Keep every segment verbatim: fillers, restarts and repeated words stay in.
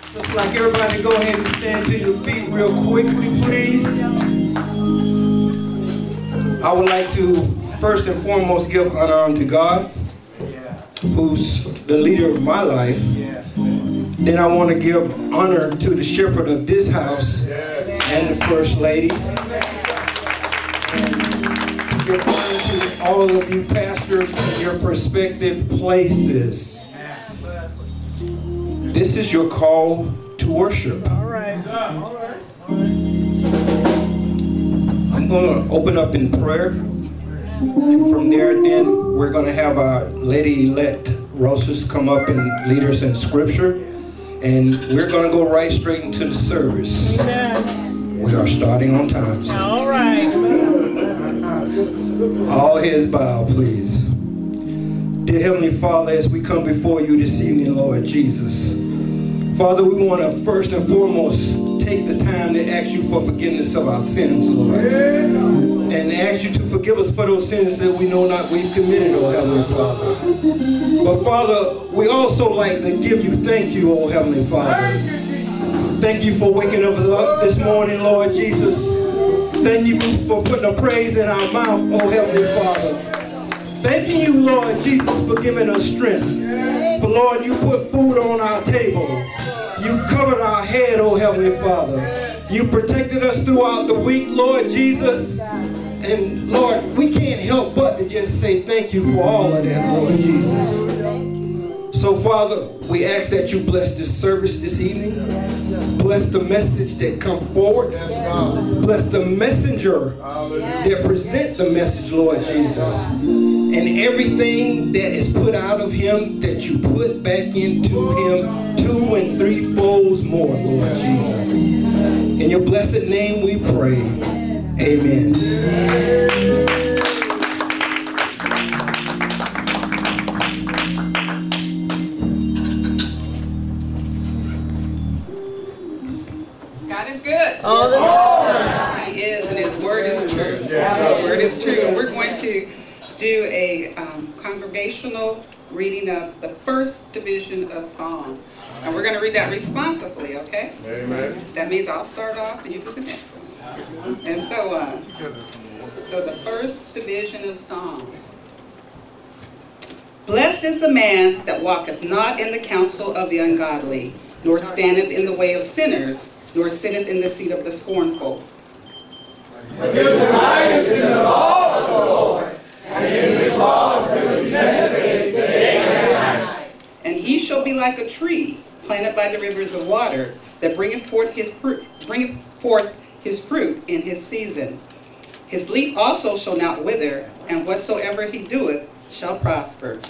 Just like everybody, go ahead and stand to your feet real quickly, please. I would like to first and foremost give honor unto God, who's the leader of my life. Then I want to give honor to the shepherd of this house and the first lady. And give honor to all of you pastors in your respective places. This is your call to worship. All right. All right. I'm going to open up in prayer. And from there, then, we're going to have our Lady-elect Rosas come up and lead us in scripture. And we're going to go right straight into the service. Amen. We are starting on time. So. All right. All heads bow, please. Dear Heavenly Father, as we come before you this evening, Lord Jesus, Father, we want to first and foremost take the time to ask you for forgiveness of our sins, Lord. And ask you to forgive us for those sins that we know not we've committed, oh Heavenly Father. But Father, we also like to give you thank you, oh Heavenly Father. Thank you for waking us up this morning, Lord Jesus. Thank you for putting a praise in our mouth, oh Heavenly Father. Thanking you, Lord Jesus, for giving us strength. For Lord, you put food on our table. You covered our head, oh Heavenly Father. You protected us throughout the week, Lord Jesus. And Lord, we can't help but to just say thank you for all of that, Lord Jesus. So Father, we ask that you bless this service this evening. Bless the message that come forward. Bless the messenger that present the message, Lord Jesus. And everything that is put out of him, that you put back into him two and three folds more, Lord Jesus. In your blessed name we pray. Amen. God is good. All the time. He is, and his word is true. His word is true. And we're going to do a um, congregational reading of the first division of Psalm. And we're going to read that responsively, okay? Amen. That means I'll start off and you do the next one. And so, uh, so the first division of Psalm. Blessed is the man that walketh not in the counsel of the ungodly, nor standeth in the way of sinners, nor sitteth in the seat of the scornful. But his delight is in the law of the Lord, and in his law will he meditate day and night. And he shall be like a tree planted by the rivers of water, that bringeth forth his fruit, bringeth forth his fruit in his season. His leaf also shall not wither, and whatsoever he doeth shall prosper.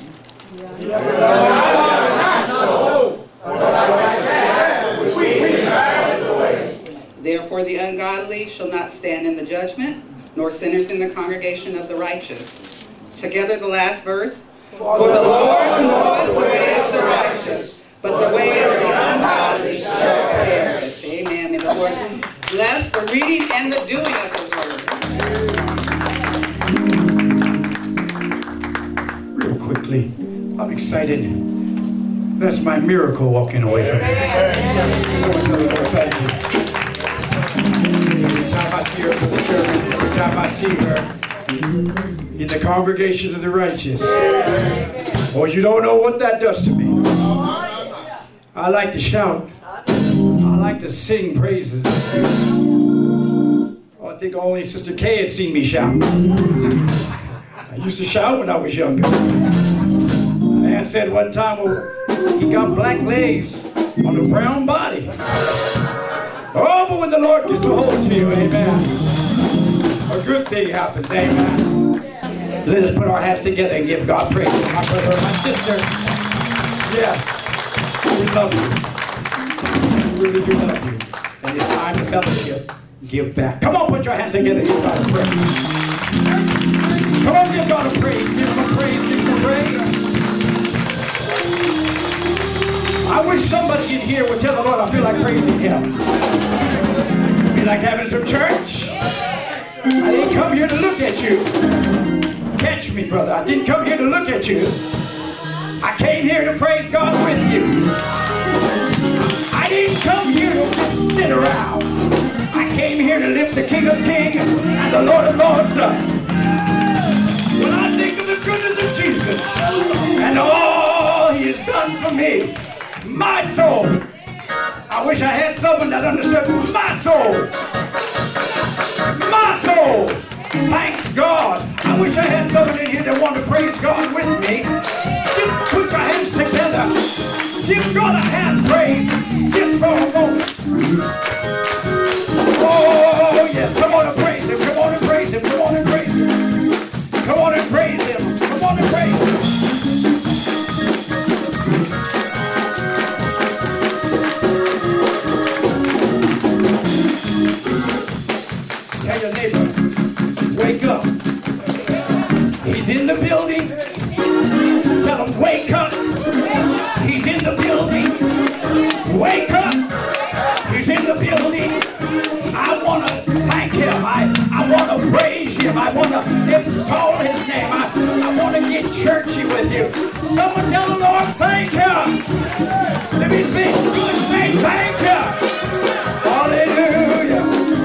Therefore the ungodly shall not stand in the judgment, nor sinners in the congregation of the righteous. Together the last verse. For the Lord knoweth the way of the righteous, but the way of the ungodly shall perish. Amen. May the Lord bless the reading and the doing of his word. Real quickly, I'm excited. That's my miracle walking away from me. Someone tell the Lord thank you. Every time I see her, every time I see her in the congregation of the righteous, oh, you don't know what that does to me. I like to shout. I like to sing praises. Oh, I think only Sister Kay has seen me shout. I used to shout when I was younger. A man said one time, well, he got black legs on a brown body. Oh, but when the Lord gets a hold to you, amen, a good thing happens, amen. Let us put our hands together and give God praise. My brother and my sister, yeah, we love you. We really do love you. And it's time to fellowship. Give back. Come on, put your hands together and give God a praise. Come on, give God a praise. Give him a praise. Give him a praise. I wish somebody in here would tell the Lord, I feel like praising him. I feel like having some church. I didn't come here to look at you. Catch me, brother. I didn't come here to look at you. I came here to praise God with you. I didn't didn't come here to just sit around. I came here to lift the King of Kings and the Lord of Lords up. When I think of the goodness of Jesus and all he has done for me, my soul, I wish I had someone that understood my soul. My soul thanks God. I wish I had someone in here that wanted to praise God with me. Just put your hands together. Give God a hand praise just for a moment. Oh, yes. Come on and praise him. Come on and praise him. Come on and praise him. Come on and praise him. Come on and praise him. Tell your neighbor, wake up. He's in the building. Tell him, wake up. He's in the building. Wake up. He's in the building. I want to thank him. I, I want to praise him. I want to extol his name. I, I want to get churchy with you. Someone tell the Lord, thank him. Let me sing good. Say thank you. Hallelujah.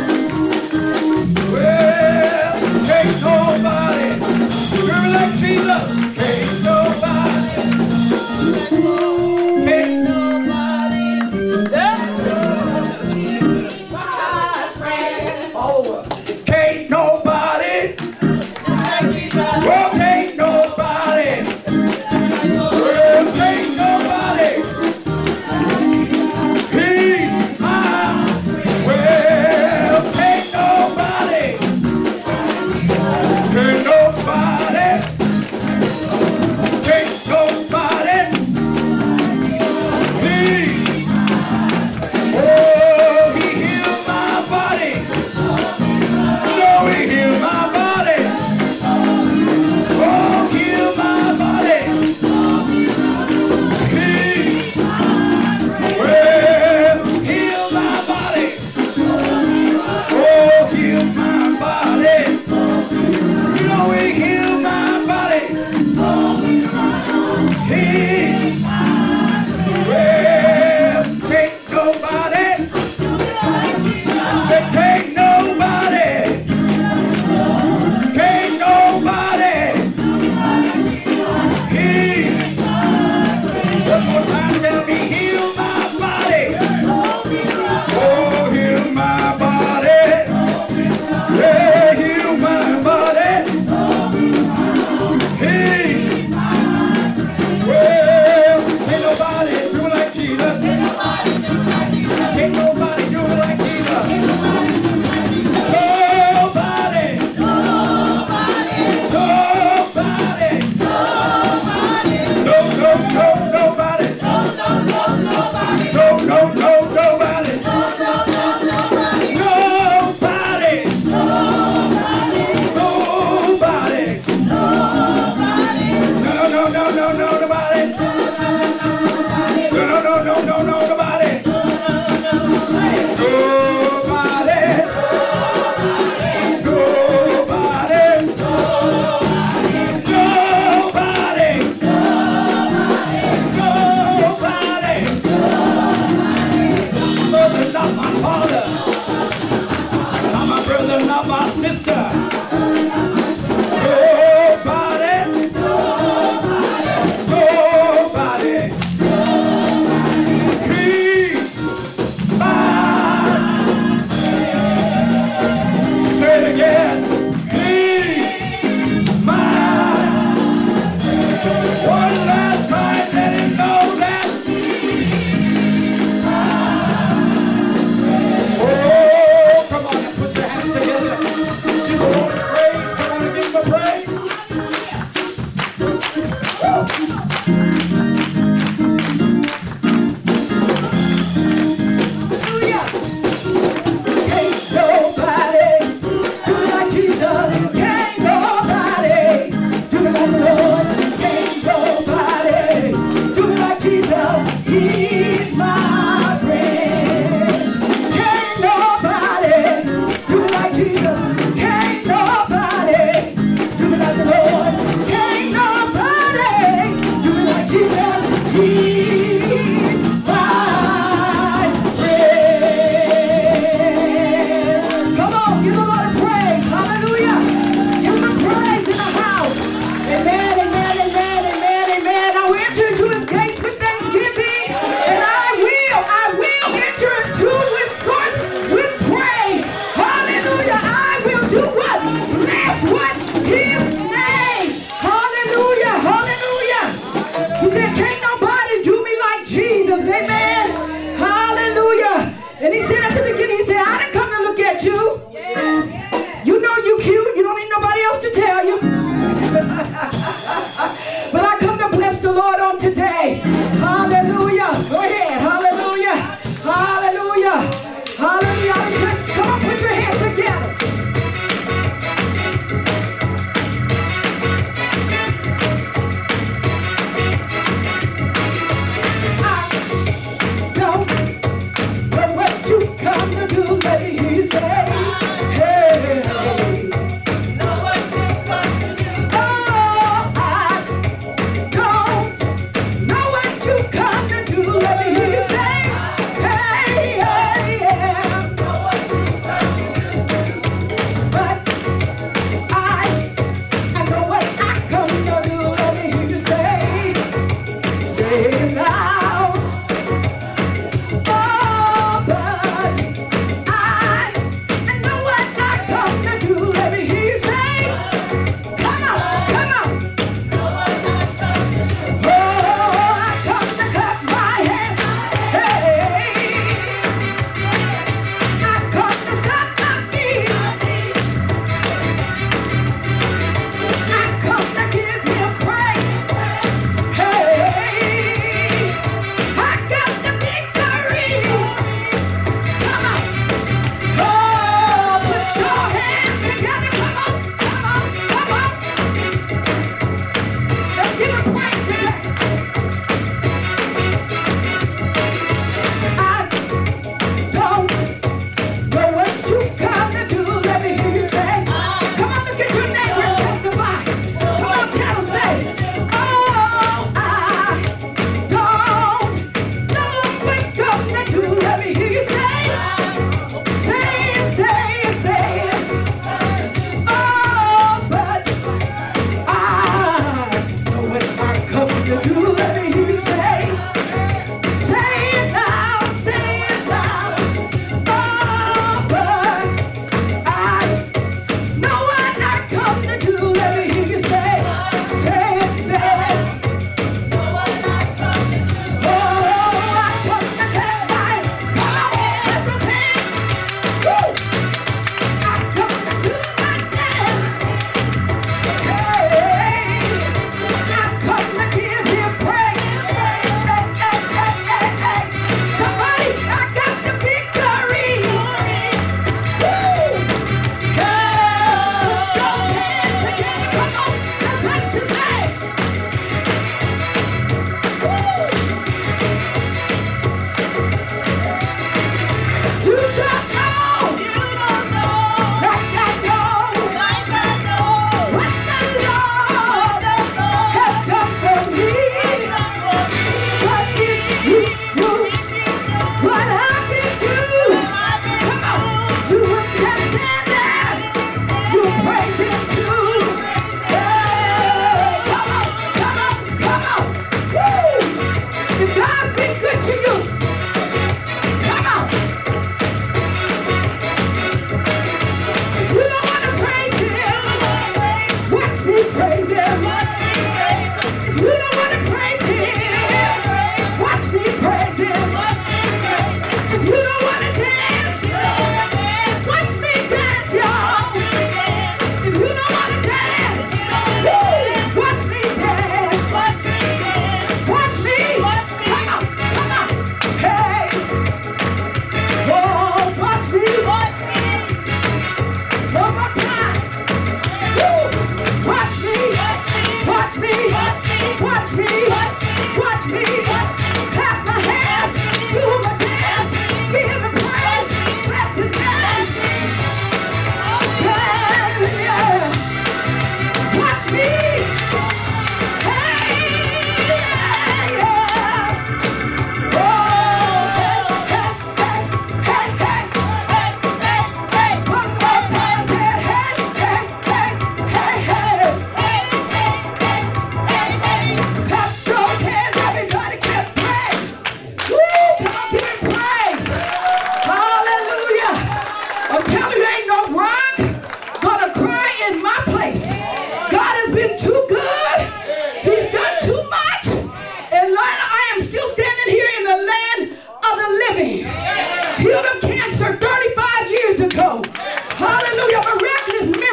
Well, can't nobody do like Jesus. Can't nobody. Can't nobody. All over. Can't nobody. Well, can't nobody. Well, can't nobody. He's mine. Well, can't nobody. Can't nobody. Can't nobody. He, oh, he healed my body.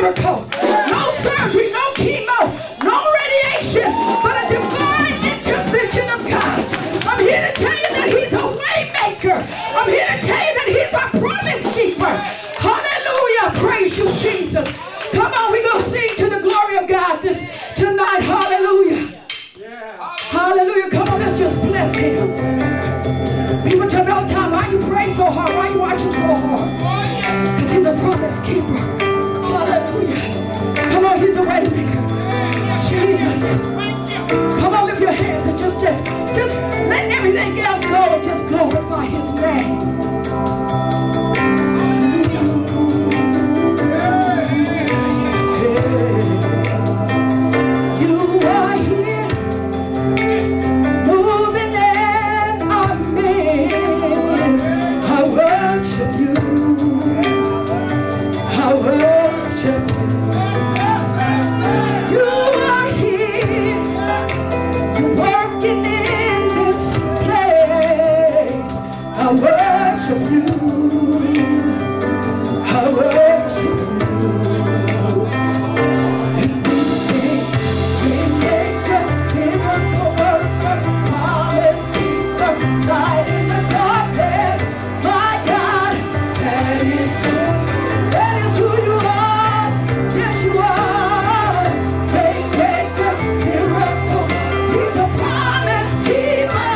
miracle, no surgery, no chemo, no radiation, but a divine intervention of God. I'm here to tell you that he's a way maker. I'm here to tell you that he's a promise keeper. Hallelujah. Praise you, Jesus. Come on, we're going to sing to the glory of God this tonight. Hallelujah. Hallelujah. Come on, let's just bless him. People tell me all the time, why you pray so hard? Why you watching so hard? Because he's a promise keeper. Hallelujah. Come on, he's a way maker. Jesus. Come on, lift your hands and just, just, just let everything else go and just glorify his name. You are here, moving in our midst. I worship you. I worship you. You are here, you're working in this place. I worship you. I worship you. We make a miracle worker, promise keeper, light in the darkness. My God, that is who, that is who you are. Yes, you are. Make, make a miracle. He's a promise keeper.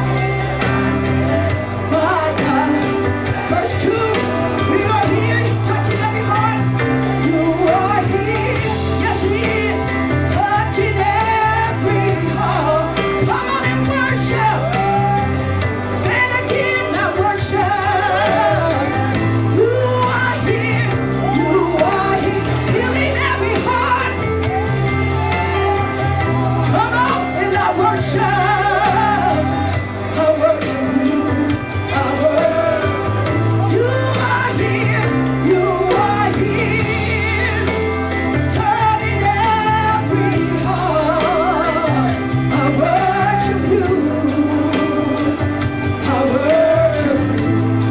My God. Verse two, we are here, touching every heart. You are here, yes he is, touching every heart. Come on and worship. Say it again, now worship. You are here, you are here, healing every heart. Come on and now worship. I worship you, I worship. You are here, you are here, turning every heart. I worship you, I worship you.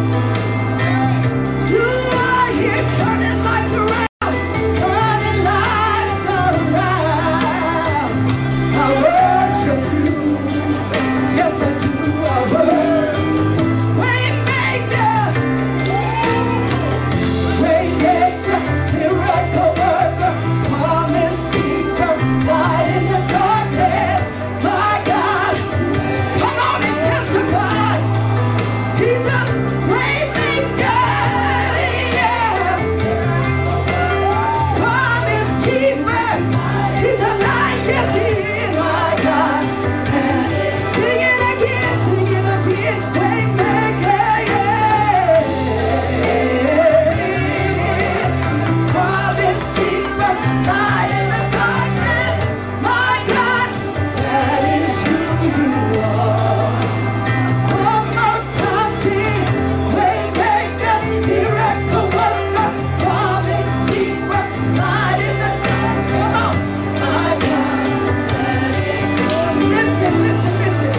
You are here, turning lives around, turning lives around. I worship you, yes I do, I worship. Waymaker, waymaker, miracle worker, promise keeper, light in the darkness. My God, come on and testify. He's a waymaker, yeah. Promise keeper, he's a light, yes he is, my God. Sing it again, sing it again, waymaker, yeah. Promise keeper, light in the darkness, my God, that is who you are. One more time, sing, waymaker, miracle worker, promise keeper, light in the darkness, come on, my God, that is who you are. Listen, listen, listen.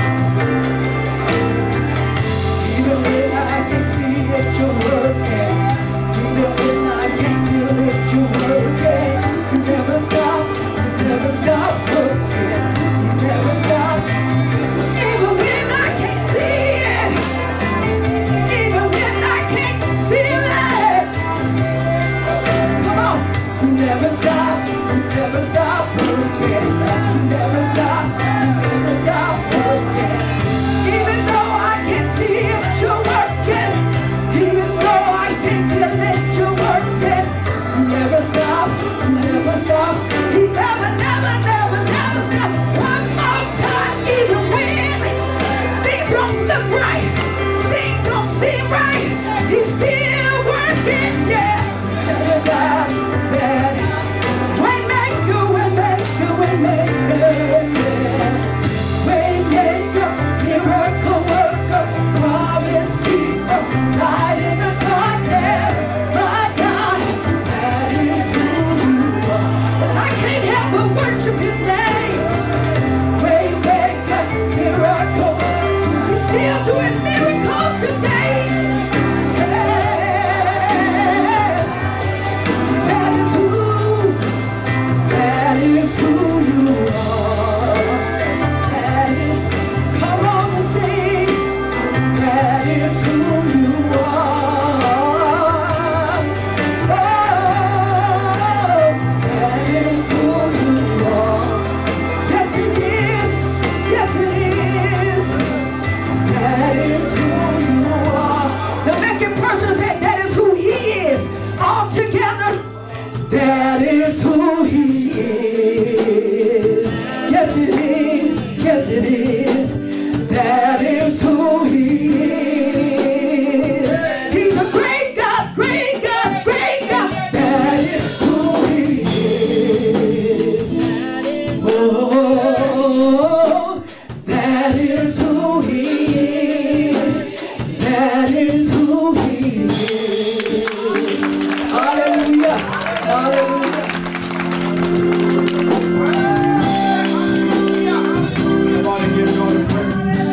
Even when I can see it, you're working. Even when I can't feel it, you're working. You never stop, you never stop working. You never stop. Even when I can't see it, even when I can't feel it. Come on, you never stop, you never stop working. You never stop, you never stop working. Even though I can't see it, you're working. Even though I can't feel it, you're working. You never stop, you never stop. You never, never, never, never stop. One more time, even when things don't look right, things don't seem right, he's still working, yeah. Never stop, yeah. Somebody give God a prayer.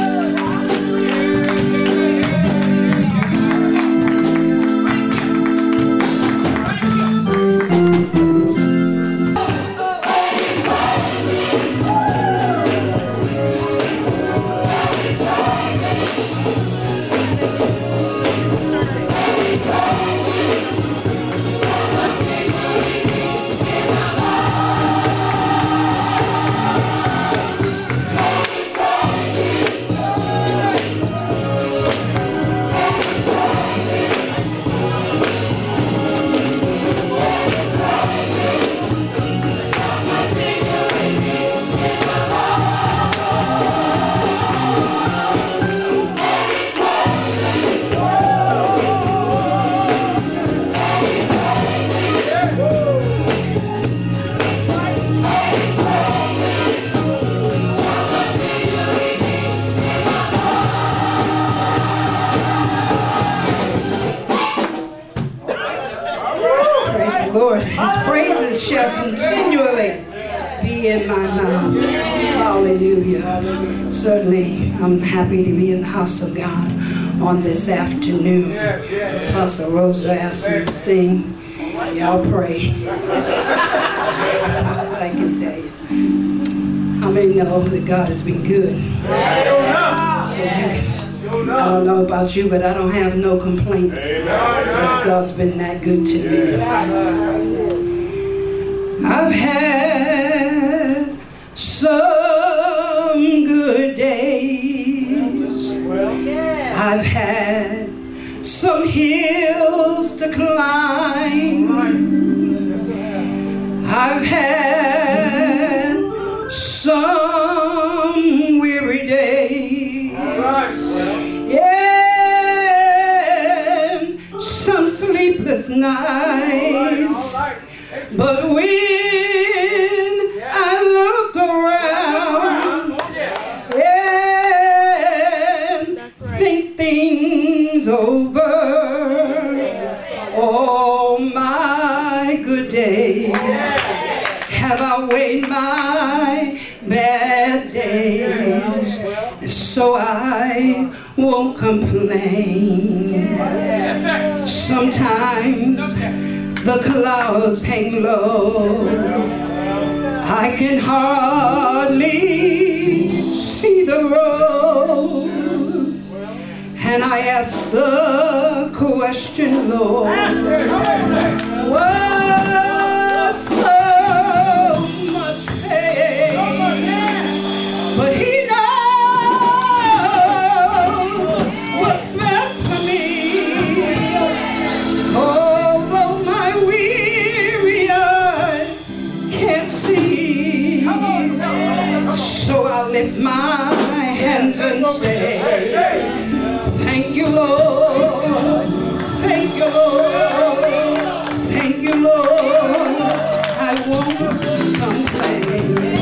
Lord, his praises shall continually be in my mouth. Hallelujah. Certainly, I'm happy to be in the house of God on this afternoon. Apostle Rosa asked me to sing. Y'all pray. That's all I can tell you. How many know that God has been good? So you, I don't know about you, but I don't have no complaints. Because God's been that good to me. I've had some good days. I've had some hills to climb. I've had some weary days. Yeah, some sleepless nights. But when I look around and think things over, all my good days have outweighed my bad days, so I won't complain. Sometimes the clouds hang low, I can hardly see the road, and I ask the question, Lord, what's so much pain? But He knows what's best for me. Although my weary eyes can't see, so I lift my hands and say, thank you, Lord. Thank you, Lord. Thank you, Lord. I won't complain.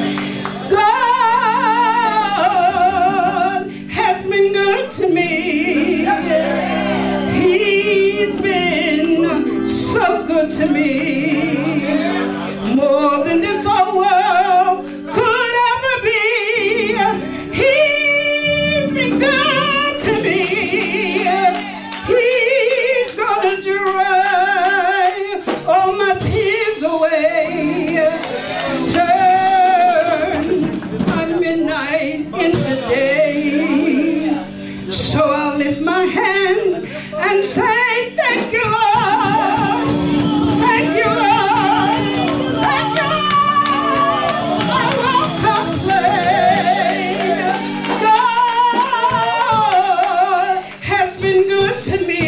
God has been good to me. He's been so good to me. More than this whole world could ever be. He's been good to me. He's gonna dry all my tears away. Turn my midnight into day. So I'll lift my hand and say, thank you, Lord. Thank you, Lord. Thank you, Lord. I won't complain. God has been good to me.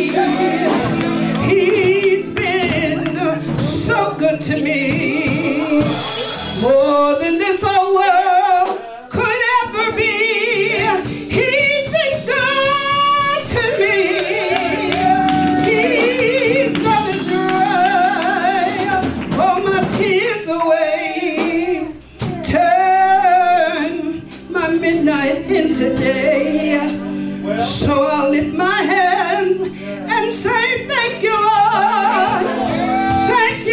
He's been so good to me. More than this whole world could ever be. He's been good to me. He's gonna dry all my tears away. Turn my midnight into day. So I'll lift my hands and say thank you, Lord. Thank you,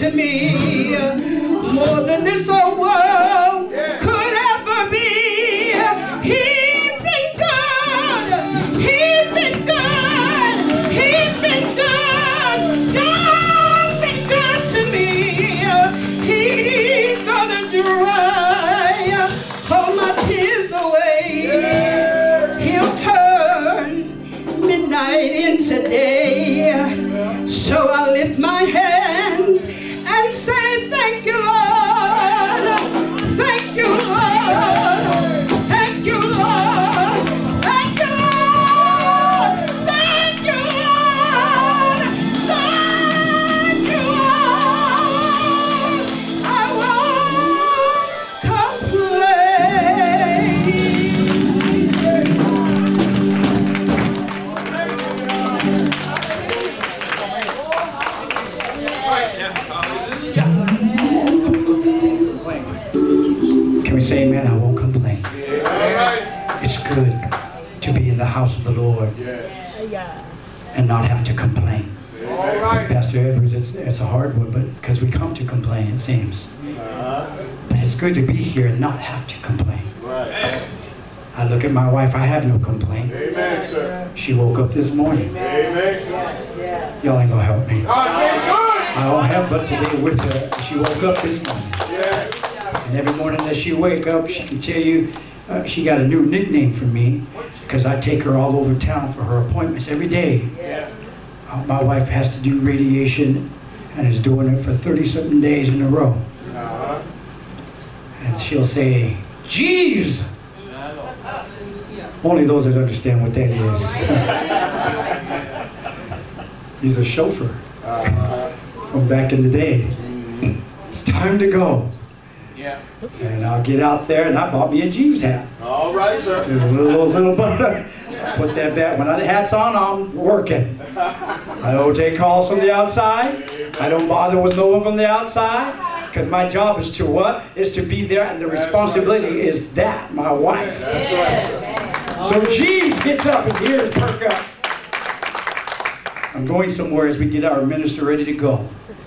to me, more than this old world could ever be. He's been good. He's been good. He's been good. God's been good to me. He's gonna dry all my tears away. He'll turn midnight into day. So I lift my hands and say, thank you, Lord. Thank you, Lord. Thank you, Lord. Thank you, Lord. Thank you, Lord. Thank you, Lord. I won't complain. Can we say amen? I won't complain. It's good to be in the house of the Lord and not have to complain. Pastor Edwards, it's, it's a hard one, but because we come to complain, it seems. But it's good to be here and not have to complain. I look at my wife, I have no complaint. Amen, sir. She woke up this morning. Amen. Y'all ain't gonna help me. I don't have but today with her. She woke up this morning. And every morning that she wake up, she can tell you, uh, she got a new nickname for me because I take her all over town for her appointments every day. Uh, my wife has to do radiation and is doing it for thirty-something days in a row. Uh-huh. And she'll say, Jeeves! Only those that understand what that is. He's a chauffeur Uh-huh. from back in the day. It's time to go. Yeah. And I'll get out there, and I bought me a Jeeves hat. All right, sir. There's a little, little butter. Put that back. When the hat's on, I'm working. I don't take calls from the outside. I don't bother with no one from the outside. Because my job is to what? Is to be there, and the responsibility is that, my wife. That's right, sir. So Jeeves gets up, his ears perk up. I'm going somewhere as we get our minister ready to go.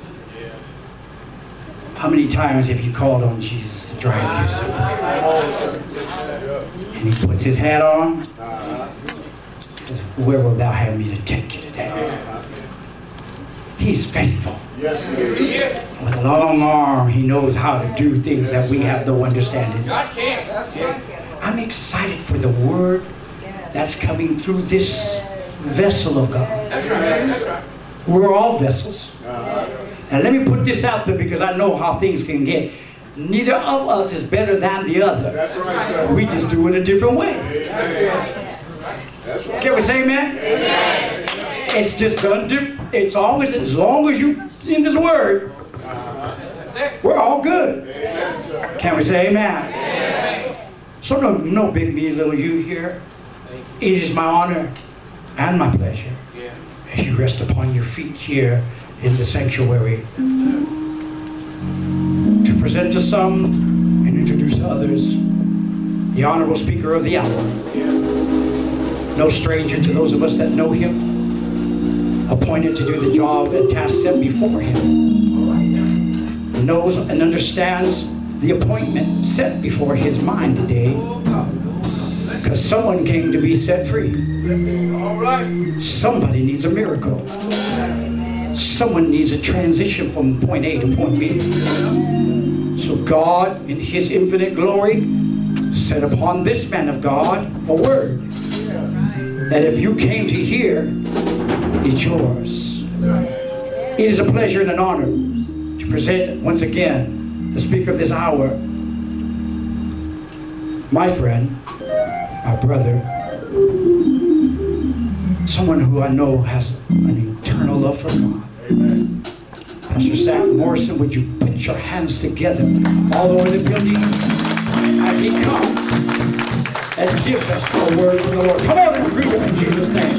How many times have you called on Jesus to drive you somewhere? And he puts his hat on. Says, where will thou have me to take you today? He's faithful. Yes, sir. With a long arm, he knows how to do things that we have no understanding. God can. I'm excited for the word that's coming through this vessel of God. That's right. That's right. We're all vessels. Uh-huh. And let me put this out there because I know how things can get. Neither of us is better than the other. That's right, sir. We just do it a different way. Amen. That's right. Can we say amen? Amen. It's just done different. It's always as long as you in this word, we're all good. Amen, sir. Can we say amen? Amen. So no, no big me, little you here. It is my honor and my pleasure Yeah. as you rest upon your feet here in the sanctuary to present to some and introduce to others the honorable speaker of the hour. No stranger to those of us that know him, appointed to do the job and task set before him, knows and understands the appointment set before his mind today, because someone came to be set free. All right. Somebody needs a miracle. Someone needs a transition from point A to point B. So God, in his infinite glory, set upon this man of God a word that if you came to hear, it's yours. It is a pleasure and an honor to present once again the speaker of this hour, my friend, my brother, someone who I know has an eternal love for God. Amen. Pastor Sam Morrison, would you put your hands together all over the building as he comes and gives us a word from the Lord. Come on and greet him in Jesus' name.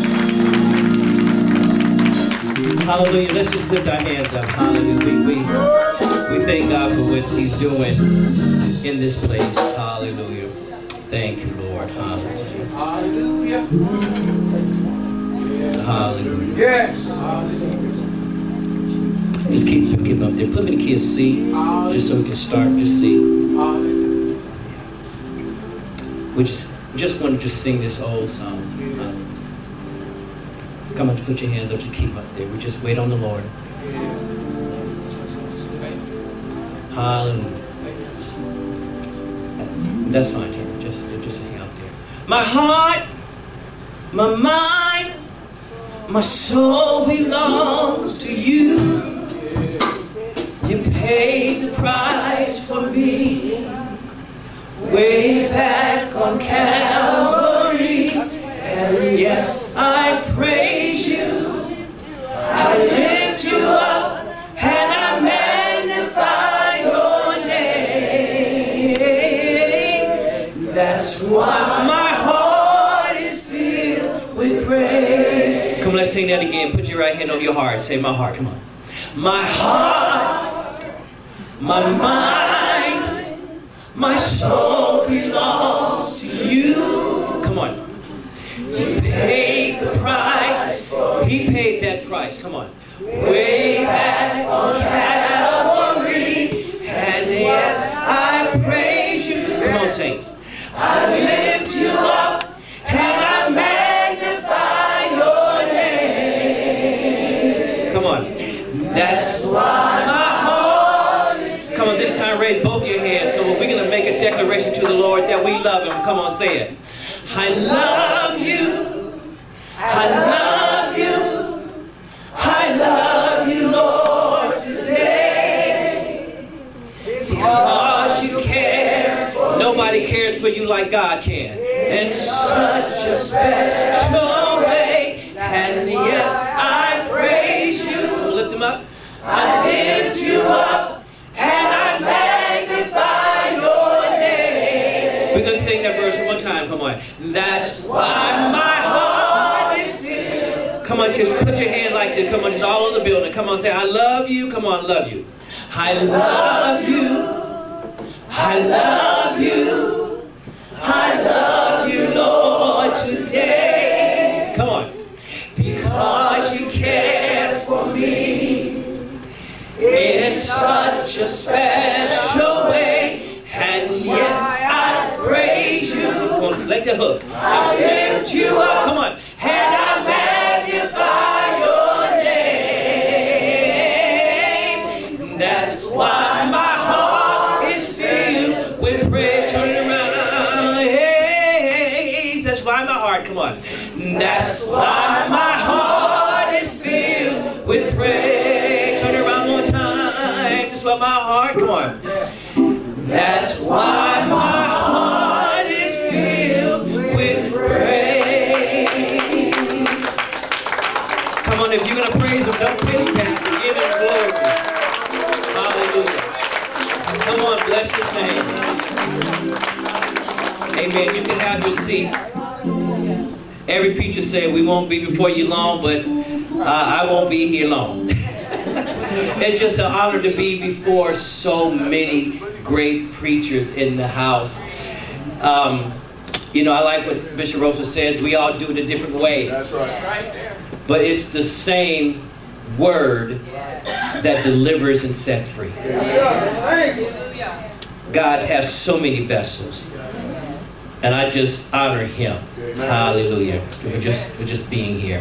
Hallelujah. Let's just lift our hands up. Hallelujah. We, we, we thank God for what he's doing in this place. Hallelujah. Thank you, Lord. Hallelujah. Hallelujah. Hallelujah. Yes. Just keep, keep him up there. Put him in the key of C, just so we can start. Just C. We just just want to just sing this old song. Uh, come on, just put your hands up. Just keep up there. We just wait on the Lord. Hallelujah. That's fine, Jerry. Just, just hang out there. My heart, my mind, my soul belongs to you. You paid the price for me way back on Calvary. And yes, I praise you. I lift you up and I magnify your name. That's why my heart is filled with praise. Come on, let's sing that again. Put your right hand on your heart. Say, my heart. Come on. My heart, my mind, my soul belongs to you. Come on. You paid the price. He paid that price. Come on. Way back on Calvary. And yes, I praise you. Come on, saints. I lift you up and I magnify your name. Come on. That's why my heart is. Come on, this time raise both your hands. Come on, we're going to make a declaration to the Lord that we love him. Come on, say it. I love you. I love you. I love you, Lord, today. Because you care. Nobody cares for you like God can. In such a special way. And yes, I praise you. Lift them up. I lift you up and I magnify your name. We're going to sing that verse one more time. Come on. That's why my heart is filled. Come on, just put your hand like this. Come on, just all over the building. Come on, say, I love you. Come on, love you. I love you. I love you. I love you, Lord, today. Come on. Because you care for me in such a special way. And yes, I praise you. Come on, let the hook. I lift you up. Come on. And I magnify your name. That's why my heart is filled with praise. Turn it around. Hey, that's why my heart. Come on. That's why my heart is filled with praise. Turn it around one time. That's why my heart. Come on. That's why my heart is filled with praise. Come on, if you're going to praise him, don't pity back. Give him glory. Hallelujah. Come on, bless his name. Amen. You can have your seat. Every preacher said, we won't be before you long, but uh, I won't be here long. It's just an honor to be before so many great preachers in the house. Um, you know, I like what Bishop Rosa said. We all do it a different way. That's right. But it's the same word that delivers and sets free. God has so many vessels. And I just honor him. Hallelujah. For just, for just being here.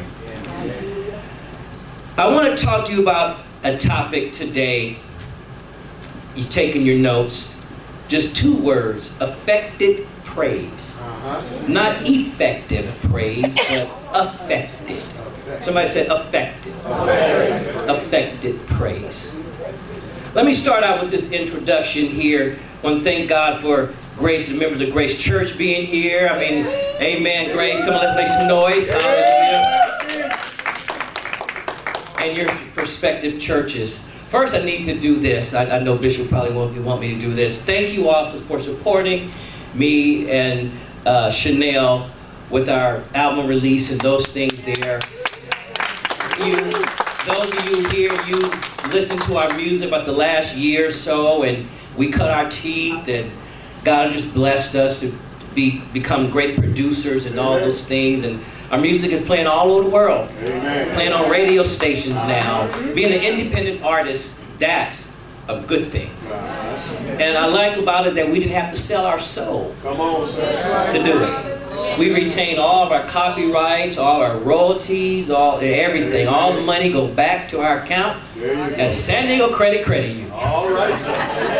I want to talk to you about a topic today. You've taken your notes. Just two words. Affected praise. Uh-huh. Not effective praise, but affected. Somebody said affected. Affected. Affected praise. Let me start out with this introduction here. I want to thank God for Grace and members of Grace Church being here. I mean, amen, Grace. Come on, let's make some noise. Hallelujah. And your respective churches. First, I need to do this. I, I know Bishop probably won't want me to do this. Thank you all for, for supporting me and uh, Chanel with our album release and those things there. You, those of you here, you listened to our music about the last year or so, and we cut our teeth, and God just blessed us to be become great producers and all those things. And Our music is playing all over the world. Amen. Playing on radio stations now. Being an independent artist, that's a good thing. And I like about it that we didn't have to sell our soul Come on, sir. to do it. We retain all of our copyrights, all our royalties, all everything. All the money go back to our account. There you go. And San Diego Credit Credit Union. All right, sir.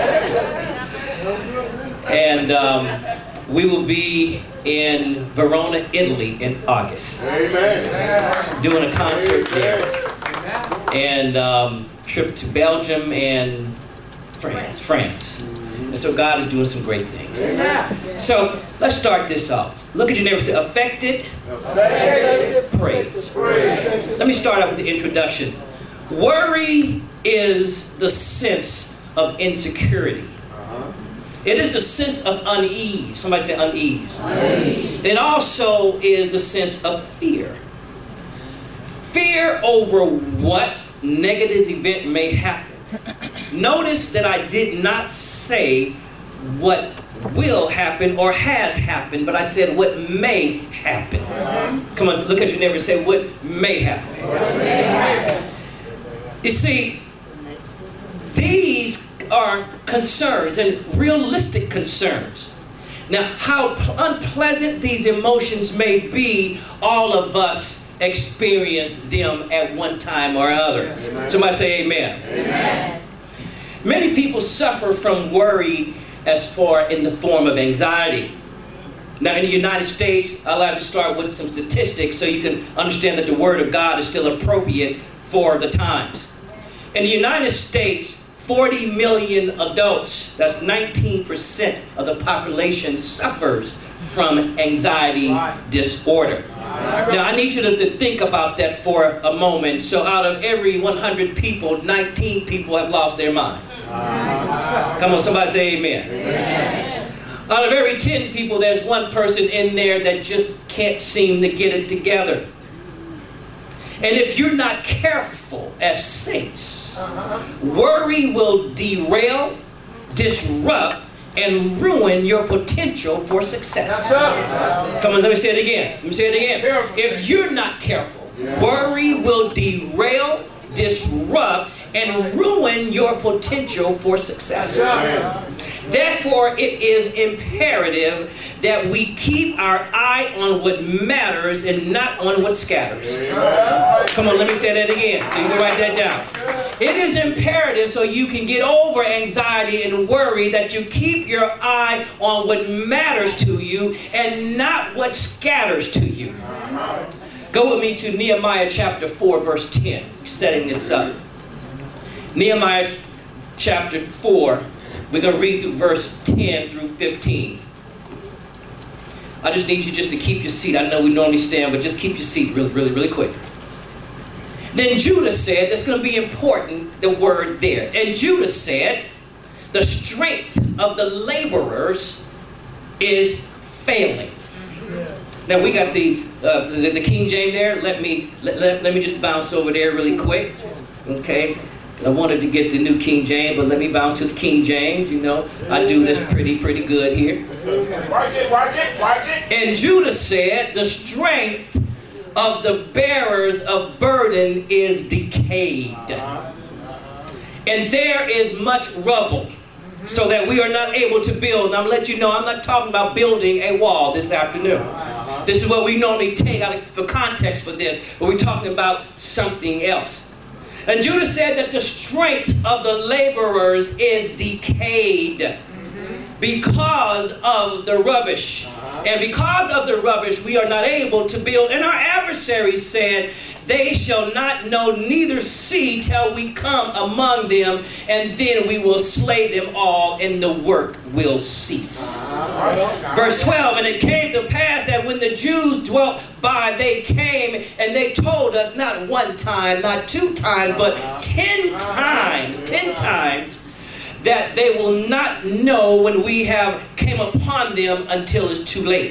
And um, we will be in Verona, Italy in August. Amen. Doing a concert there. Amen. And um, trip to Belgium and France. France. And so God is doing some great things. Amen. So let's start this off. Look at your neighbor and say, affected, Affected. praise. Praise. Let me start out with the introduction. Worry is the sense of insecurity. Uh-huh. It is a sense of unease. Somebody say unease. Unease. It also is a sense of fear. Fear over what negative event may happen. Notice that I did not say what will happen or has happened, but I said what may happen. Uh-huh. Come on, look at your neighbor and say what may happen. What may happen. You see, these are concerns and realistic concerns. Now, how unpleasant these emotions may be, all of us experience them at one time or other. Amen. Somebody say amen. Amen. Many people suffer from worry as far in the form of anxiety. Now, in the United States, I'd like to start with some statistics so you can understand that the Word of God is still appropriate for the times. In the United States, forty million adults, that's nineteen percent of the population, suffers from anxiety disorder. Now, I need you to, to think about that for a moment. So out of every one hundred people, nineteen people have lost their mind. Come on, somebody say amen. Amen. Out of every ten people, there's one person in there that just can't seem to get it together. And if you're not careful as saints, worry will derail, disrupt, and ruin your potential for success. Come on, let me say it again. Let me say it again. If you're not careful, worry will derail, disrupt, and ruin your potential for success. Therefore, it is imperative that we keep our eye on what matters and not on what scatters. Come on, let me say that again so you can write that down. It is imperative so you can get over anxiety and worry that you keep your eye on what matters to you and not what scatters to you. Go with me to Nehemiah chapter four, verse ten, setting this up. Nehemiah chapter four, we're going to read through verse ten through fifteen. I just need you just to keep your seat. I know we normally stand, but just keep your seat really, really, really quick. Then Judah said, that's going to be important, the word there. And Judah said, the strength of the laborers is failing. Now we got the, uh, the, the King James there. Let me, let, let, let me just bounce over there really quick. Okay. I wanted to get the New King James, but let me bounce to the King James. You know, I do this pretty, pretty good here. Watch it, watch it, watch it. And Judah said, the strength of the bearers of burden is decayed. And there is much rubble, so that we are not able to build. And I'm letting you know, I'm not talking about building a wall this afternoon. This is what we normally take out for context for this, but we're talking about something else. And Judah said that the strength of the laborers is decayed because of the rubbish. And because of the rubbish, we are not able to build. And our adversary said, they shall not know neither see till we come among them, and then we will slay them all, and the work will cease. Verse twelve, and it came to pass that when the Jews dwelt by, they came and they told us not one time, not two times, but ten times, ten times, that they will not know when we have came upon them until it's too late.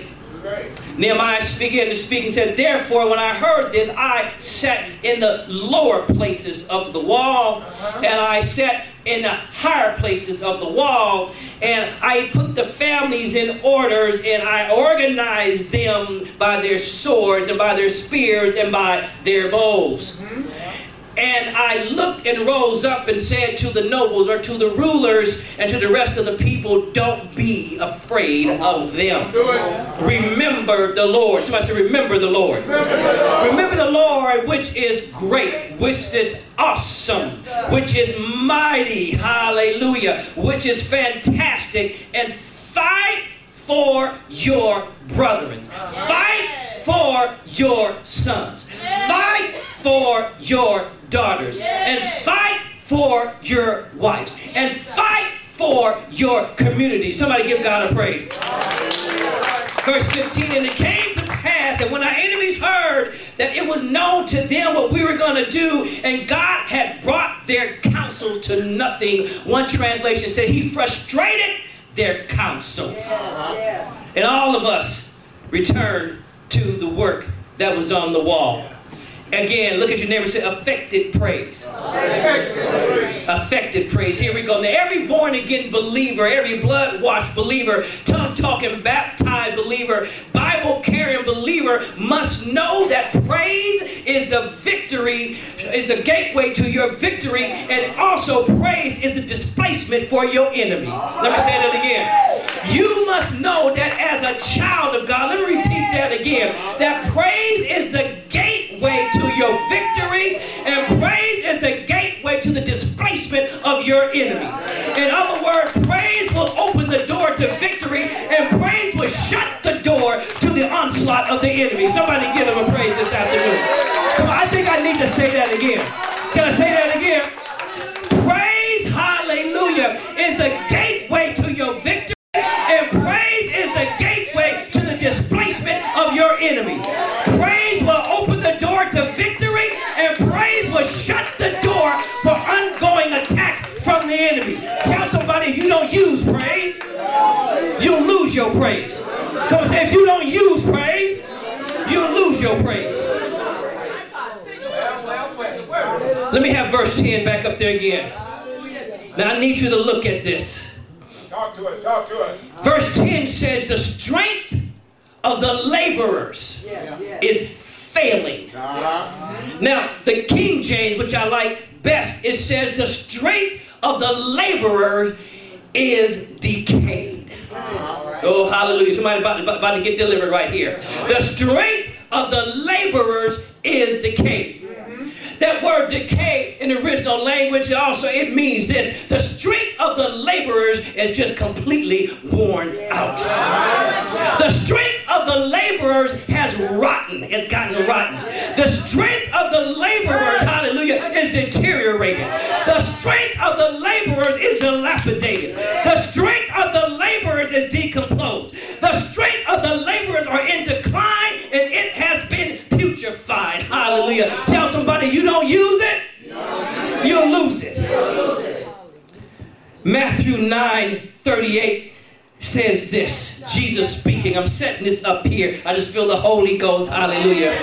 Nehemiah began to speak and said, therefore, when I heard this, I sat in the lower places of the wall, and I sat in the higher places of the wall, and I put the families in orders, and I organized them by their swords and by their spears and by their bows. And I looked and rose up and said to the nobles, or to the rulers and to the rest of the people, don't be afraid of them. Remember the Lord. Somebody say, remember the Lord. Remember the Lord, which is great, which is awesome, which is mighty, hallelujah, which is fantastic, and fight for your brethren. Fight for your sons. Fight for your daughters. And fight for your wives. And fight for your community. Somebody give God a praise. Verse fifteen, and it came to pass that when our enemies heard that it was known to them what we were going to do, and God had brought their counsel to nothing. One translation said he frustrated their counsels. And all of us returned to the work that was on the wall. Again, look at your neighbor and say, affected praise. Affected praise. Here we go. Now, every born-again believer, every blood-washed believer, tongue-talking, baptized believer, Bible-carrying believer must know that praise is the victory, is the gateway to your victory, and also praise is the displacement for your enemies. Let me say that again. You must know that as a child of God, let me repeat that again, that praise is the gateway to your victory, and praise is the gateway to the displacement of your enemies. In other words, praise will open the door to victory, and praise will shut the door to the onslaught of the enemy. Somebody give him a praise this afternoon. Come on, I think I need to say that again. Can I say that again? Praise, hallelujah, is the gateway to your victory, and praise is the gateway to the displacement of your enemy. Praise will open the door to victory, and praise will shut the door for ongoing attacks from the enemy. Tell somebody, if you don't use praise, you'll lose your praise. Come on, say, if you don't use praise, you'll lose your praise. Let me have verse ten back up there again. Now I need you to look at this. Talk to us, talk to us. Verse ten says, the strength of the laborers is failing. Now, the King James, which I like best, it says the strength of the laborer is decayed. Oh, hallelujah. Somebody about, about, about to get delivered right here. The strength of the laborers is decayed. That word decay in the original language also, it means this. The strength of the laborers is just completely worn out. The strength of the laborers has rotten, has gotten rotten. The strength of the laborers, hallelujah, is deteriorated. The strength of the laborers is dilapidated. The strength of the laborers is decomposed. The strength of the laborers are in decline, and it has been putrefied. Hallelujah. Tell somebody, you don't use it, you'll lose it. Matthew nine thirty-eight says this. Jesus speaking. I'm setting this up here. I just feel the Holy Ghost. Hallelujah.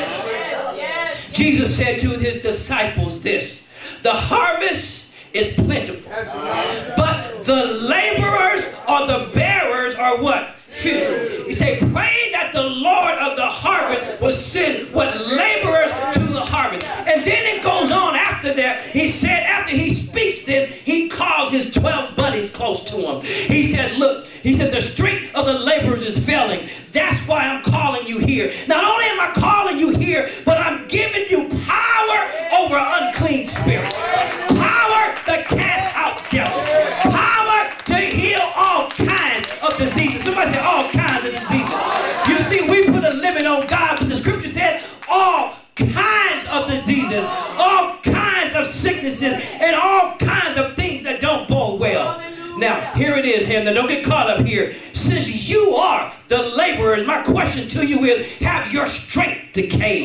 Jesus said to his disciples this. The harvest is plentiful, but the laborers or the bearers are what? Few. He said, pray that the Lord of the harvest will send what laborers to the harvest. And then it goes on after that. He said, after he speaks this, he calls his twelve buddies close to him. He said, look, he said, the strength of the laborers is failing. That's why I'm calling you here. Not only am I calling you here, but I'm giving you power over unclean spirits. Power to cast out devils. Power to heal all kinds of diseases. Somebody say all kinds of diseases. You see, we put a limit on God, but the scripture said all kinds of diseases, all kinds of sicknesses, and all kinds of things that don't bode well. Now, here it is, him. Now, don't get caught up here. Since you are the laborers, my question to you is, have your strength decayed?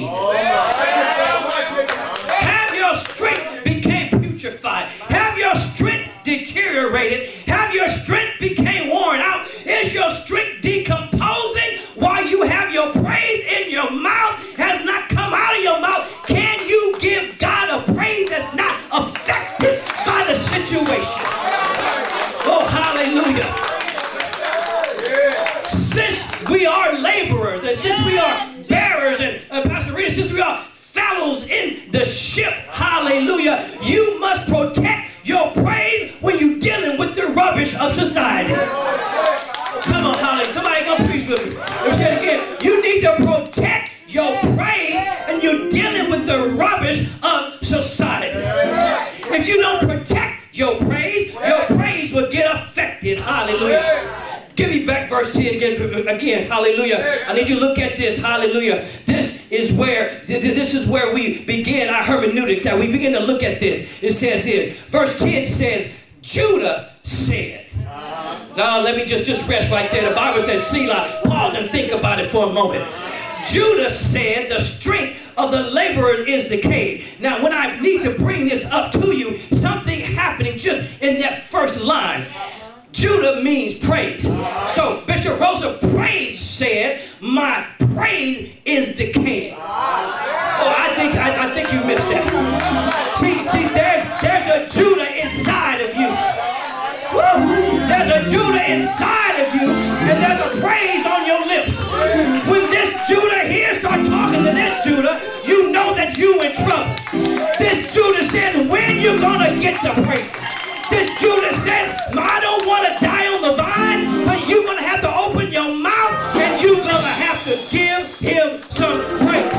Have your strength became putrefied? Have your strength deteriorated? Have your strength became worn out? Is your strength decomposing while you have your situation. Oh, hallelujah. Since we are laborers, and since we are bearers, and uh, Pastor Rita, since we are fellows in the ship, hallelujah, you must protect your praise when you're dealing with the rubbish of society. Oh, come on, hallelujah. Somebody go preach with me. Let me say it again. You need to protect your praise and you're dealing with the rubbish of society. If you don't protect your praise, your praise will get affected. Hallelujah. Give me back verse ten again, again. Hallelujah. I need you to look at this. Hallelujah. This is where this is where we begin our hermeneutics. How we begin to look at this. It says here, verse ten says, Judah said. Now let me just, just rest right there. The Bible says, Selah. Pause and think about it for a moment. Judah said, the strength of the laborers is decayed. Now, when I need to bring this up to you, something happening just in that first line. Judah means praise. So Bishop Rosa Praise said, my praise is decaying. Oh, I think I, I think you missed that. See, see, there's there's a Judah inside of you. Woo! There's a Judah inside of you, and there's a praise on your lips. When this Judah here start talking to this Judah, you know that you in trouble. This Judah says, when you gonna get the praise? This Judah says, I don't want to die on the vine, but you're going to have to open your mouth and you're going to have to give him some praise.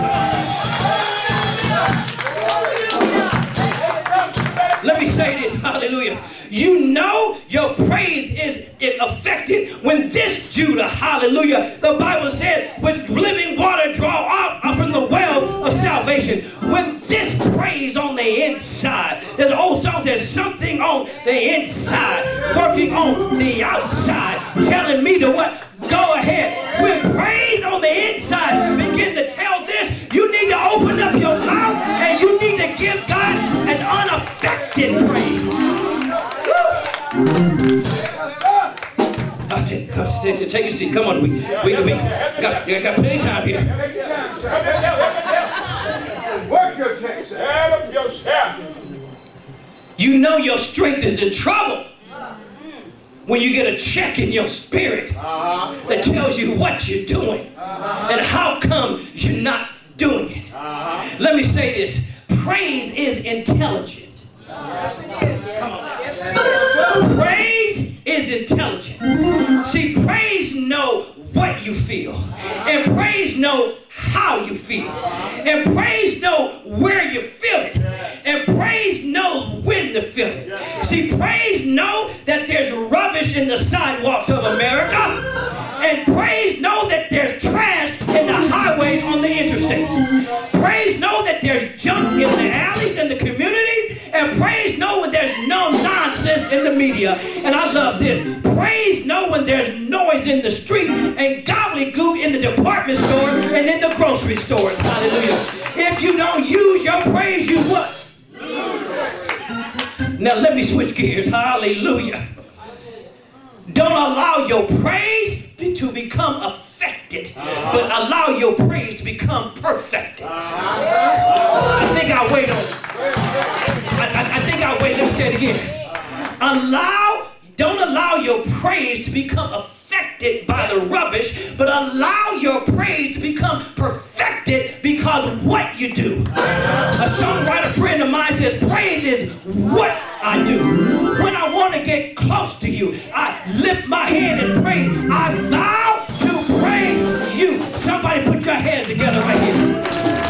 Let me say this, hallelujah. You know your praise is affected when this Judah, hallelujah, the Bible said, with living water draw out from the well of salvation. When this praise on the inside, there's an old song, there's something on the inside, working on the outside, telling me to what? Go ahead. When praise on the inside begin to tell this, you need to open up your mouth and you need to give God an unaffected praise. Oh, take, take, take your seat. Come on. We, we, we got, we got plenty of time here. Work your text. Help yourself. You know your strength is in trouble when you get a check in your spirit uh-huh. that tells you what you're doing uh-huh. and how come you're not doing it. Uh-huh. Let me say this. Praise is intelligent. Yes, it is. Come on. Yes, praise is intelligent. See, praise know what you feel. And praise know how you feel. And praise know where you feel it. And praise knows when to feel it. See, praise know that there's rubbish in the sidewalks of America. And praise know that there's trash in the highways on the interstates. Praise know that there's junk in the alleys and the communities. And praise know when there's no nonsense in the media. And I love this. Praise know when there's noise in the street and gobbledygook in the department store and in the grocery stores. Hallelujah. If you don't use your praise, you what? Now let me switch gears. Hallelujah. Don't allow your praise to become affected, but allow your praise to become perfected. I think I'll wait on I, I, I think I'll wait. Let me say it again. Allow, don't allow your praise to become affected by the rubbish, but allow your praise to become perfected because of what you do. A songwriter friend of mine says, praise is what I do. When I want to get close to you, I lift my hand and praise. I vow to praise you. Somebody put your hands together right here.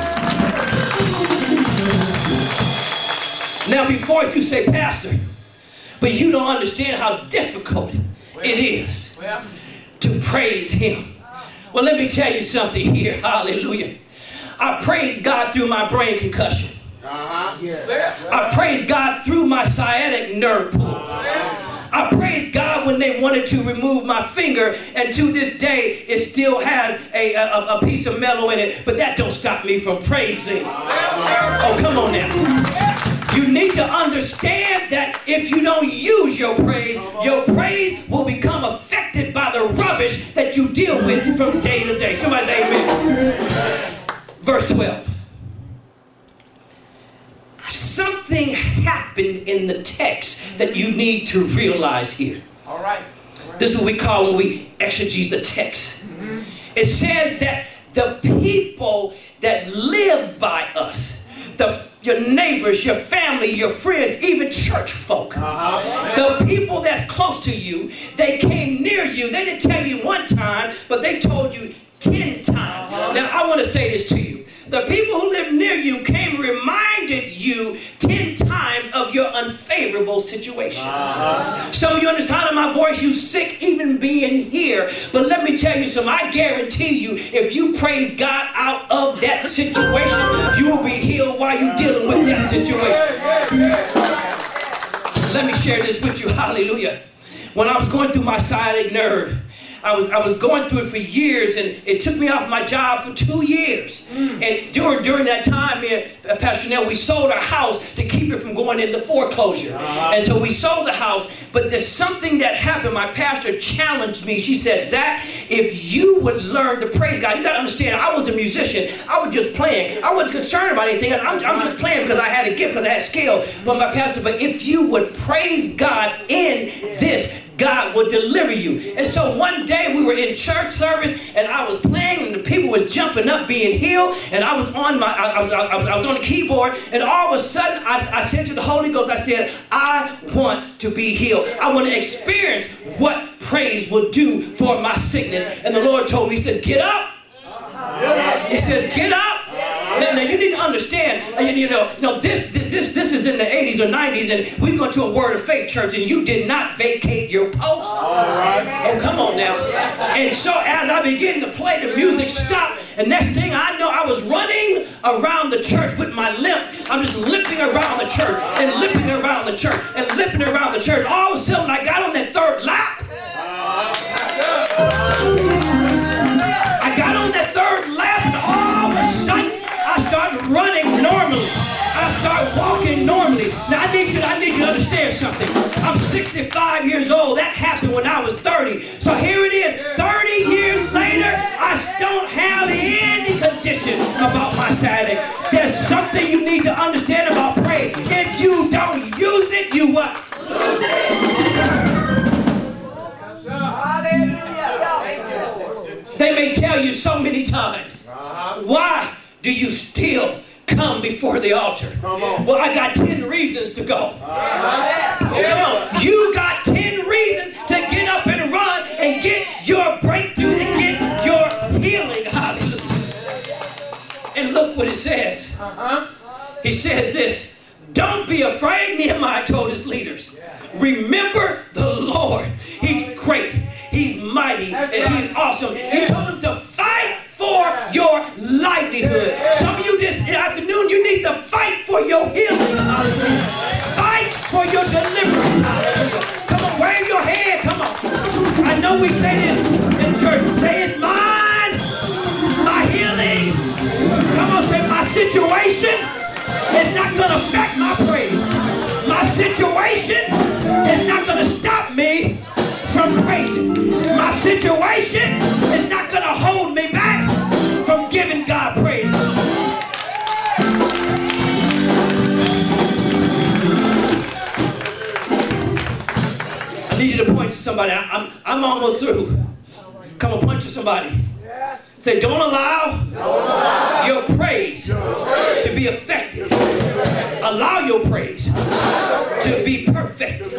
Now before you say, Pastor, but you don't understand how difficult it is to praise him. Well, let me tell you something here. Hallelujah. I praise God through my brain concussion. Uh-huh. Yeah. I praise God through my sciatic nerve pull. Uh-huh. I praise God when they wanted to remove my finger, and to this day it still has a, a, a piece of metal in it, but that don't stop me from praising. Uh-huh. Oh, come on now. You need to understand that if you don't use your praise, your praise will become affected by the rubbish that you deal with from day to day. Somebody say amen. Verse twelve. Something happened happened in the text that you need to realize here. All right. This is what we call when we exegese the text. Mm-hmm. It says that the people that live by us, the your neighbors, your family, your friend, even church folk, uh-huh. the people that's close to you, they came near you. They didn't tell you one time, but they told you ten times. Uh-huh. Now, I want to say this to you. The people who live near you came and reminded you ten times of your unfavorable situation. Uh-huh. Some of you understand my voice, you sick even being here. But let me tell you something. I guarantee you, if you praise God out of that situation, you will be healed while you're dealing with that situation. Let me share this with you. Hallelujah. When I was going through my sciatic nerve, I was I was going through it for years, and it took me off my job for two years. Mm. And during during that time, me and uh, Pastor Nell, we sold our house to keep it from going into foreclosure. Uh-huh. And so we sold the house, but there's something that happened. My pastor challenged me. She said, Zach, if you would learn to praise God, you got to understand, I was a musician. I was just playing. I wasn't concerned about anything. I'm, I'm just playing because I had a gift, because I had skill. But my pastor, but if you would praise God in this, God will deliver you. And so one day we were in church service, and I was playing, and the people were jumping up being healed, and I was on my I, I, was, I, was, I was on the keyboard, and all of a sudden I, I said to the Holy Ghost, I said, I want to be healed. I want to experience what praise will do for my sickness. And the Lord told me, he said, get up. He says, get up. Now, now you need to understand, uh, you, you know, you know this, this, this is in the eighties or nineties, and we went to a Word of Faith church, and you did not vacate your post. All right. Oh, come on now. And so as I began to play, the music stopped, and next thing I know, I was running around the church with my limp. I'm just limping around the church, and limping around the church, and limping around the church. All of a sudden, I got on that third lap. I got on that third lap, and all of a sudden, I started running normally. I started walking normally. Now I need you, I need you to understand something. I'm sixty-five years old. That happened when I was thirty. So here it is. thirty years later, I don't have any condition about my sciatic. There's something you need to understand about praise. If you don't use it, you what? Lose it. They may tell you so many times. Why do you still come before the altar? Come on. Well, I got ten reasons to go. Uh-huh. Oh, come on. You got ten reasons to get up and run and get your breakthrough, to get your healing. Hallelujah. And look what it says. Uh-huh. He says this, don't be afraid, Nehemiah told his leaders. Remember the Lord. He's great. He's mighty. And he's awesome. He told them to fight for your livelihood. Some of you this afternoon, you need to fight for your healing. Hallelujah. Fight for your deliverance. Hallelujah. Come on, wave your hand. Come on. I know we say this in church. Say it's mine. My healing. Come on, say my situation is not going to affect my praise. My situation is not going to stop me from praising. My situation is not going to hold me back from giving God praise. I need you to point to somebody. I'm, I'm almost through. Come on, point to somebody. Say, don't allow, don't allow your, praise your praise to be affected. Allow your praise to be perfected.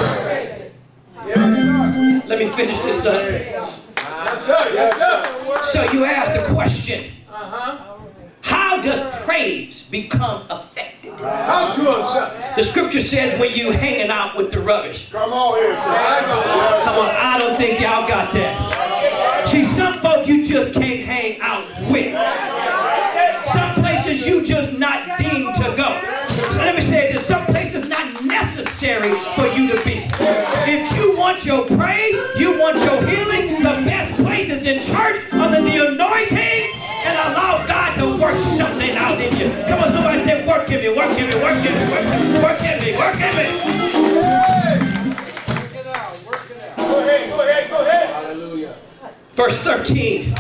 Let me finish this up. Yes, sir. Yes, sir. So you asked the question, uh-huh. How does praise become affected? How good, sir. The scripture says when you hanging out with the rubbish. Come on here, sir. Come on, I don't think y'all got that. See, some folk you just can't hang out with. Some places you just not deemed to go. So let me say this, some places not necessary for you to be. If you want your praise, you want your healing, the best places in church under the anointing, and allow God to work something out in you. Come on, somebody say, work in me, work in me, work in me, work in me, work in me, work in me. Go ahead, go ahead, go ahead. Hallelujah. Verse thirteen.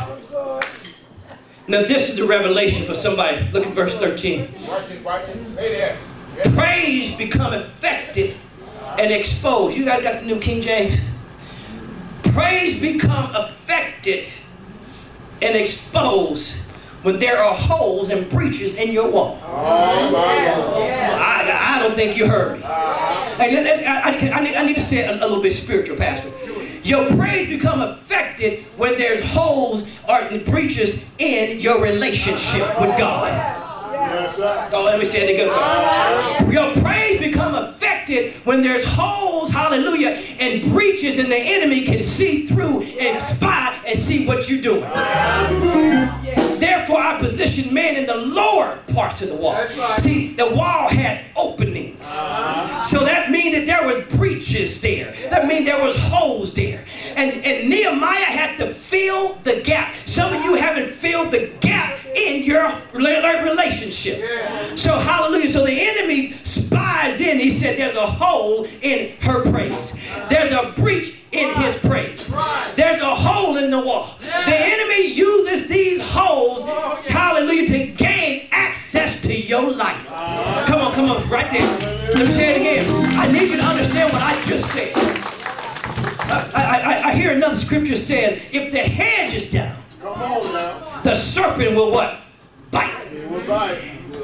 Now this is the revelation for somebody. Look at verse thirteen. Praise become effective and exposed. You guys got the New King James? Praise become affected and exposed when there are holes and breaches in your wall. Oh, I, I don't think you heard me. And I, I, I, need, I need to say it a, a little bit spiritual, Pastor. Your praise become affected when there's holes or breaches in your relationship with God. Oh, let me say it again. Your praise become affected when there's holes, hallelujah, and breaches, and the enemy can see through and spy and see what you're doing. Therefore, I position men in the lower parts of the wall. Right. See, the wall had openings. Uh-huh. So that means that there was breaches there. That means there was holes there. And, and Nehemiah had to fill the gap. Some of you haven't filled the gap in your relationship. Yeah. So, hallelujah. So the enemy spies in. He said there's a hole in her praise. There's a breach in his praise. There's a hole in the wall. The enemy uses these holes, hallelujah, to gain access to your life. Come on, come on, right there. Let me say it again. I need you to understand what I just said. I, I, I hear another scripture saying, if the hedge is down, come on now, the serpent will what? Bite. It will bite.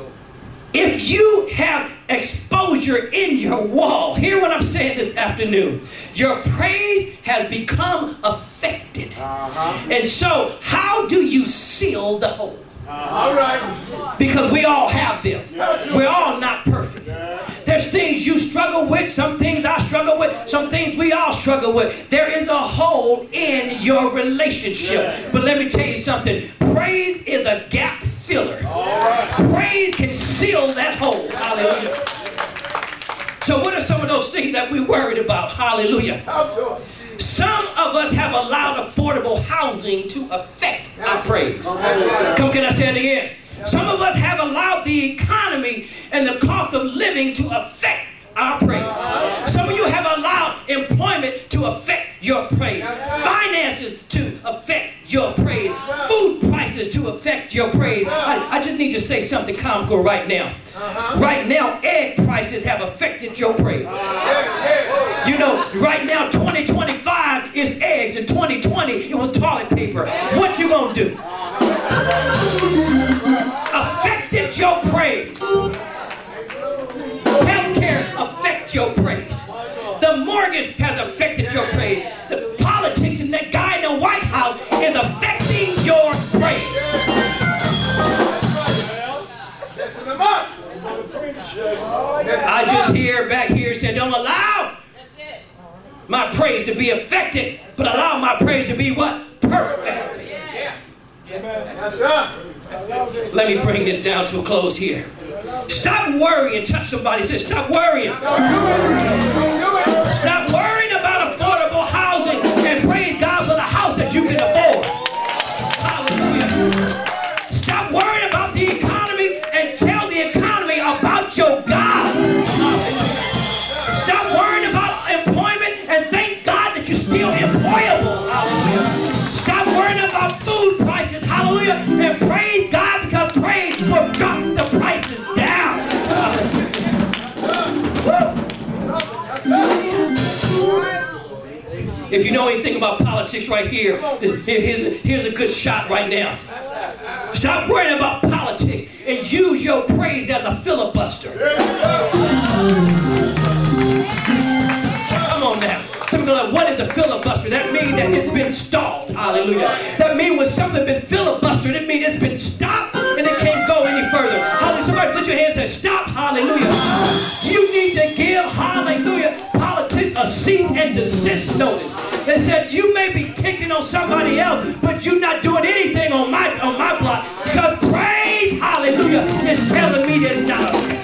If you have exposure in your wall, hear what I'm saying this afternoon. Your praise has become affected. Uh-huh. And so, how do you seal the hole? Uh, all right. Because we all have them. Yeah. We're all not perfect. Yeah. There's things you struggle with, some things I struggle with, some things we all struggle with. There is a hole in your relationship. Yeah. But let me tell you something. Praise is a gap filler. All right. Praise can seal that hole. Hallelujah. So what are some of those things that we worried about? Hallelujah. Some of us have allowed affordable housing to affect our praise. Come, can I say it again? Some of us have allowed the economy and the cost of living to affect our praise. Some of you have allowed employment to affect your praise. Finances to affect your praise. Food prices to affect your praise. I, I just need to say something comical right now. Right now, egg prices have affected your praise. You know, right now, twenty twenty-five is eggs, and twenty twenty it was toilet paper. What you gonna do? Affected your praise. Healthcare affects your praise. The mortgage has affected your praise. The politics and that guy in the White House is affecting your praise. I just hear back here saying, don't allow my praise to be affected, but allow my praise to be what? Perfect. Let me bring this down to a close here. Stop worrying. Touch somebody. Say, stop worrying. Stop worrying about affordable housing and praise God for the house that you can afford. Hallelujah. Stop worrying about the economy and tell the economy about your God. Hallelujah. Stop worrying about employment and thank God that you're still employable. Hallelujah. Stop worrying about food prices. Hallelujah. And praise God because praise will drop the prices down. If you know anything about politics right here, this, here's, a, here's a good shot right now. Stop worrying about politics and use your praise as a filibuster. Come on now. Some people are like, what is a filibuster? That means that it's been stalled. Hallelujah. That means when something's been filibustered, it means it's been stopped and it can't go any further. Hallelujah. Somebody put your hands and say, stop. Hallelujah. You need to give, hallelujah, politics a cease and desist notice. They said, you may be ticking on somebody else, but you're not doing anything on my on my block because praise, hallelujah, is telling me that it's not okay.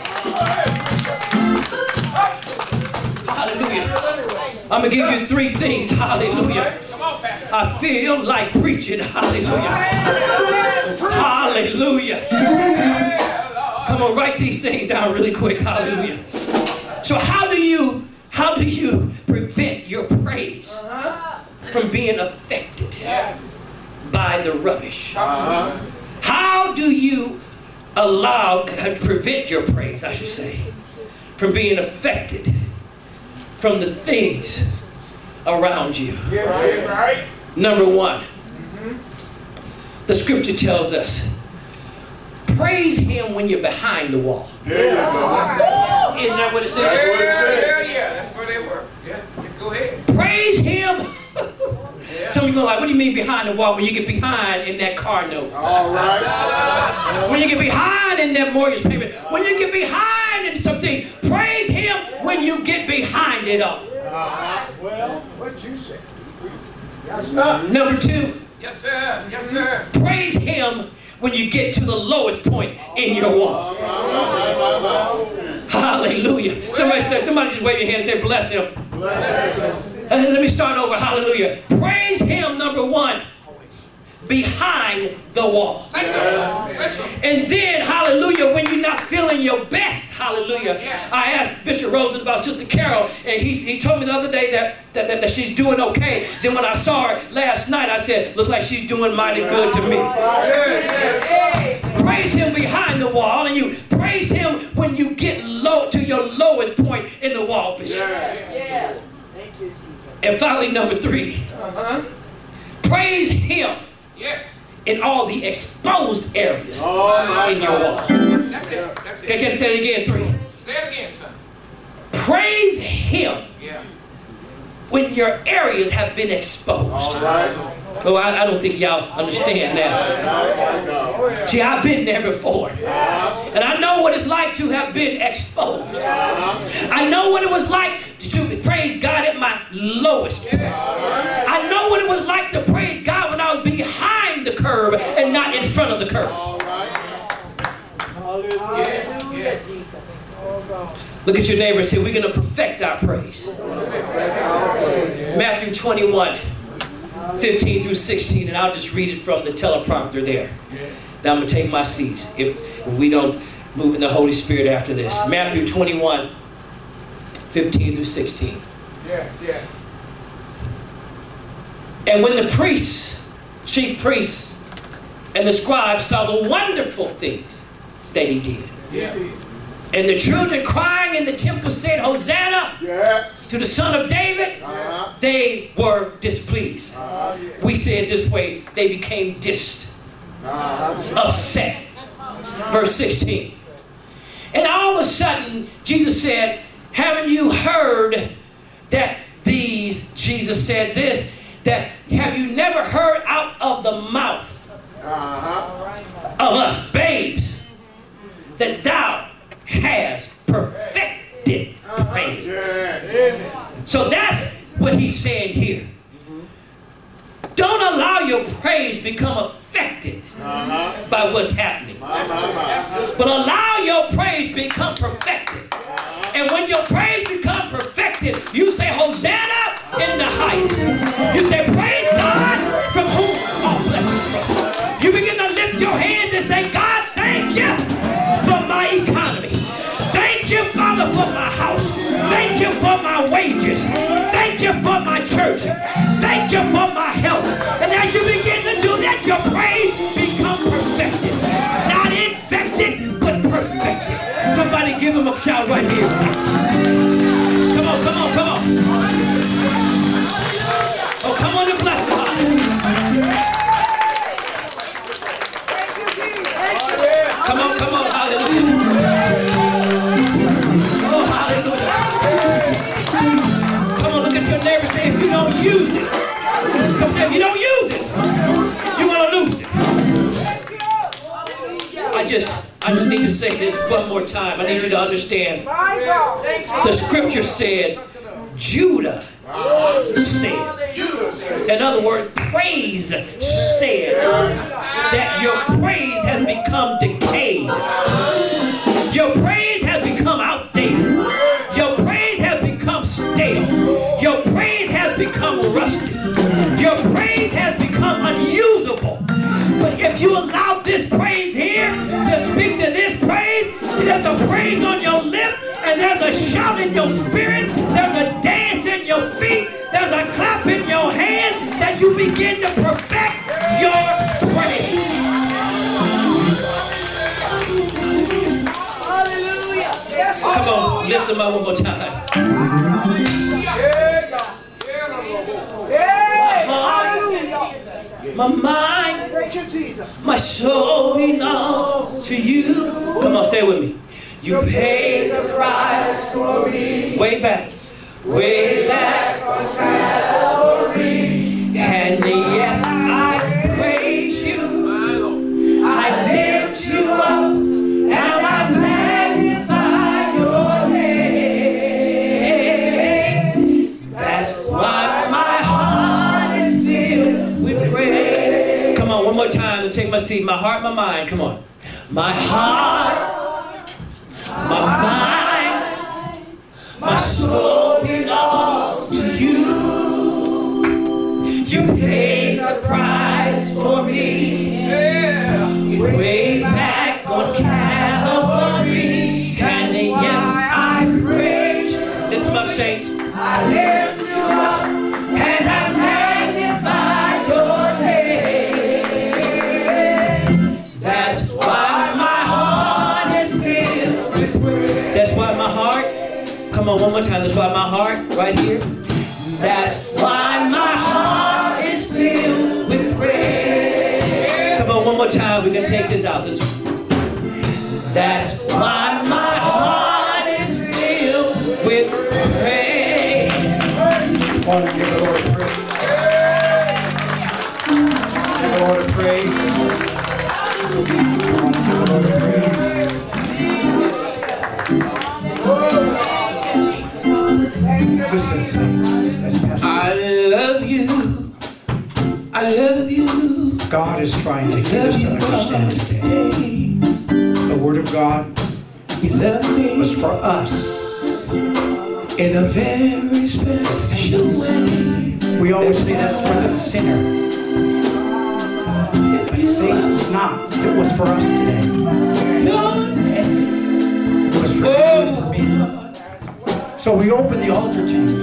Hallelujah. I'm going to give you three things. Hallelujah. I feel like preaching. Hallelujah. Hallelujah. Come on, write these things down really quick. Hallelujah. So how do you, how do you prevent your praise from being affected by the rubbish? How do you allow, prevent your praise, I should say, from being affected from the things around you. Yeah, right, right. Number one, the scripture tells us, praise him when you're behind the wall. There you go. Isn't that what it says? That's what it says. Yeah, yeah, that's where they were. Yeah, yeah, go ahead. Praise him. Some of you are like, what do you mean behind the wall? When you get behind in that car note. All right. When you get behind in that mortgage payment. When you get behind in something. Praise him when you get behind it all. Uh-huh. Well, what you say? Yes, sir. Number two. Yes, sir. Yes, sir. Praise him when you get to the lowest point in your walk. Hallelujah. Somebody said, somebody just wave your hand and say, bless him. Bless him. And let me start over. Hallelujah. Praise him, number one, behind the wall. And then, hallelujah, when you're not feeling your best, hallelujah. I asked Bishop Rosen about Sister Carol, and he, he told me the other day that, that, that, that she's doing okay. Then when I saw her last night, I said, looks like she's doing mighty good to me. Praise him behind the wall, and you praise him when you get low to your lowest point in the wall, Bishop. Yes. Thank you, Jesus. And finally, number three, Uh-huh. praise him Yeah. in all the exposed areas Oh, in your wall. That's it. That's it. Can I say it again? Three. Say it again, son. Praise him Yeah. when your areas have been exposed. All right. Oh, I, I don't think y'all understand that. See, I've been there before. And I know what it's like to have been exposed. I know what it was like to praise God at my lowest. I know what it was like to praise God when I was behind the curve and not in front of the curve. All right. Yeah. Yeah. Look at your neighbor and say, we're going to perfect our praise. Matthew twenty-one, fifteen through sixteen, and I'll just read it from the teleprompter there. Now I'm going to take my seat if, if we don't move in the Holy Spirit after this. Matthew twenty-one, fifteen through sixteen. Yeah. Yeah. And when the priests, chief priests, and the scribes saw the wonderful things that he did, Yeah. and the children crying in the temple said, Hosanna Yeah. to the Son of David, Uh-huh. they were displeased. Uh-huh. We say it this way, they became dist, Uh-huh. upset. Verse sixteen. And all of a sudden, Jesus said, haven't you heard that these, Jesus said this, that have you never heard out of the mouth Uh-huh. of us babes that thou hast perfected praise? Yeah. So that's what he's saying here. Don't allow your praise become affected Uh-huh. by what's happening, My, my, my. but allow your praise become perfected. And when your praise become perfected, you say Hosanna in the heights. You say praise God from whom all blessings flow. You begin to lift your hands and say, God, thank you for my economy. Thank you, Father, for my house. Thank you for my wages. Thank you for my church. Thank you for my health. And as you begin to do that, your praise becomes perfected. Not infected, but perfected. Somebody give him a shout right here. Come on, come on, come on. Oh, come on and bless God. Come on, come on, hallelujah. Oh, hallelujah. Come on, look at your neighbor and say, if you don't use it, come say, if you don't use it, you're going to lose it. I just, I just need to say this one more time. I need you to understand. The scripture said, Judah said. In other words, praise said that your praise has become decayed. Your praise has become outdated. Your praise has become stale. Your praise has become rusted. Your praise has become unusable. But if you allow this praise here to speak to this praise, there's a praise on your lip, and there's a shout in your spirit, there's a dance in your feet, there's a clap in your hand, that you begin to perfect your praise. Come on, lift Lift them up one more time. My mind, my soul belongs to you. Come on, say it with me. You paid the price for me. Way back, way back on Calvary. And yes, I praise you. I lift you up, and I magnify your name. That's why my heart is filled with praise. Come on, one more time to take my seat. My heart, my mind. Come on. My heart. My mind, my soul belongs to you. You paid the price for me. Yeah. Way back on Calvary. And yes, I praise you. Lift them up, saints. I lift you up and I magnify your name. That's why my heart is filled. That's why my heart, come on one more time, that's why my heart, right here. That's why my heart is filled with praise. Come on, one more time, we can take this out. This, that's why my heart is filled with praise. I want to give the Lord praise. Give the Lord praise. I want to give the Lord praise. Listen, I love you. I love you. God is trying to get us to understand today. The Word of God was for us in a very special way. We always say that's for the sinner. But he says it's not. It was for us today. It was for you and for me. So we open the altar to you.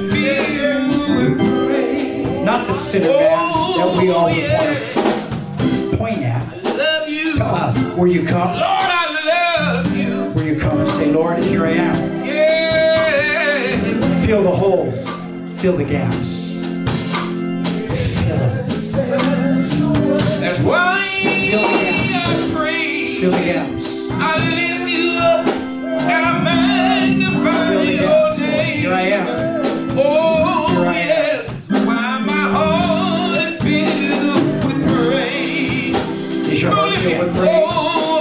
Not the sinner man that we always want to point at. To us. Where you come. Lord, I love you. Where you come and say, Lord, here I am. Yeah. Fill the holes. Fill the gaps. Fill them. That's why Fill the gaps. I pray. Fill the gaps. I lift you up and I magnify your name. Here I am. Oh, yeah. Why my heart is filled with praise. Is your heart filled with praise? Oh,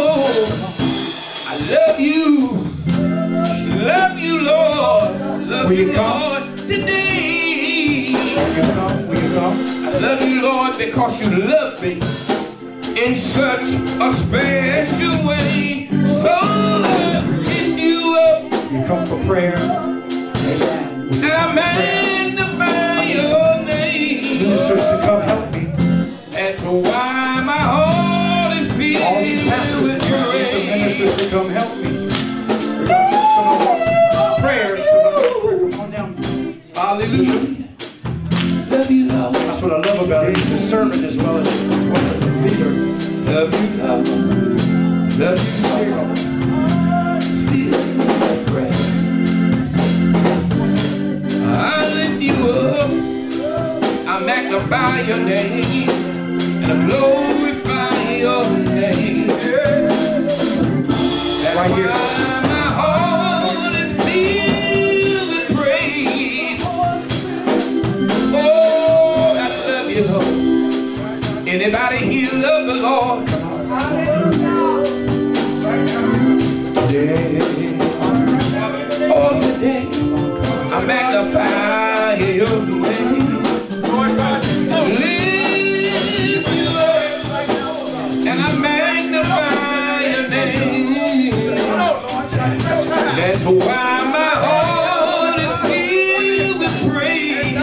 I love you. Love you, Lord. Love Will you you, come? Lord, today. Will you come? Will you come? I love you, Lord, because you love me in such a special way. So I lift you up. You come for prayer. Amen. And I magnify your name. Ministers to come help me. That's why my heart is All these filled pastors with and churches and praise. ministers to come help me. Prayers. Come on down. Hallelujah. Love you, Lord. That's what I love about it. He's a servant as well as, as, well as a leader. Love you, Lord. Love you, Lord. Filled with praise. I lift you up. I magnify your name. And I glorify your name. That's Right here. why my heart is filled with praise. Oh, I love you, Lord. Anybody here love the Lord? Today. Oh, today I magnify your name. Lift you up, and I magnify your name. That's why my heart is filled with praise.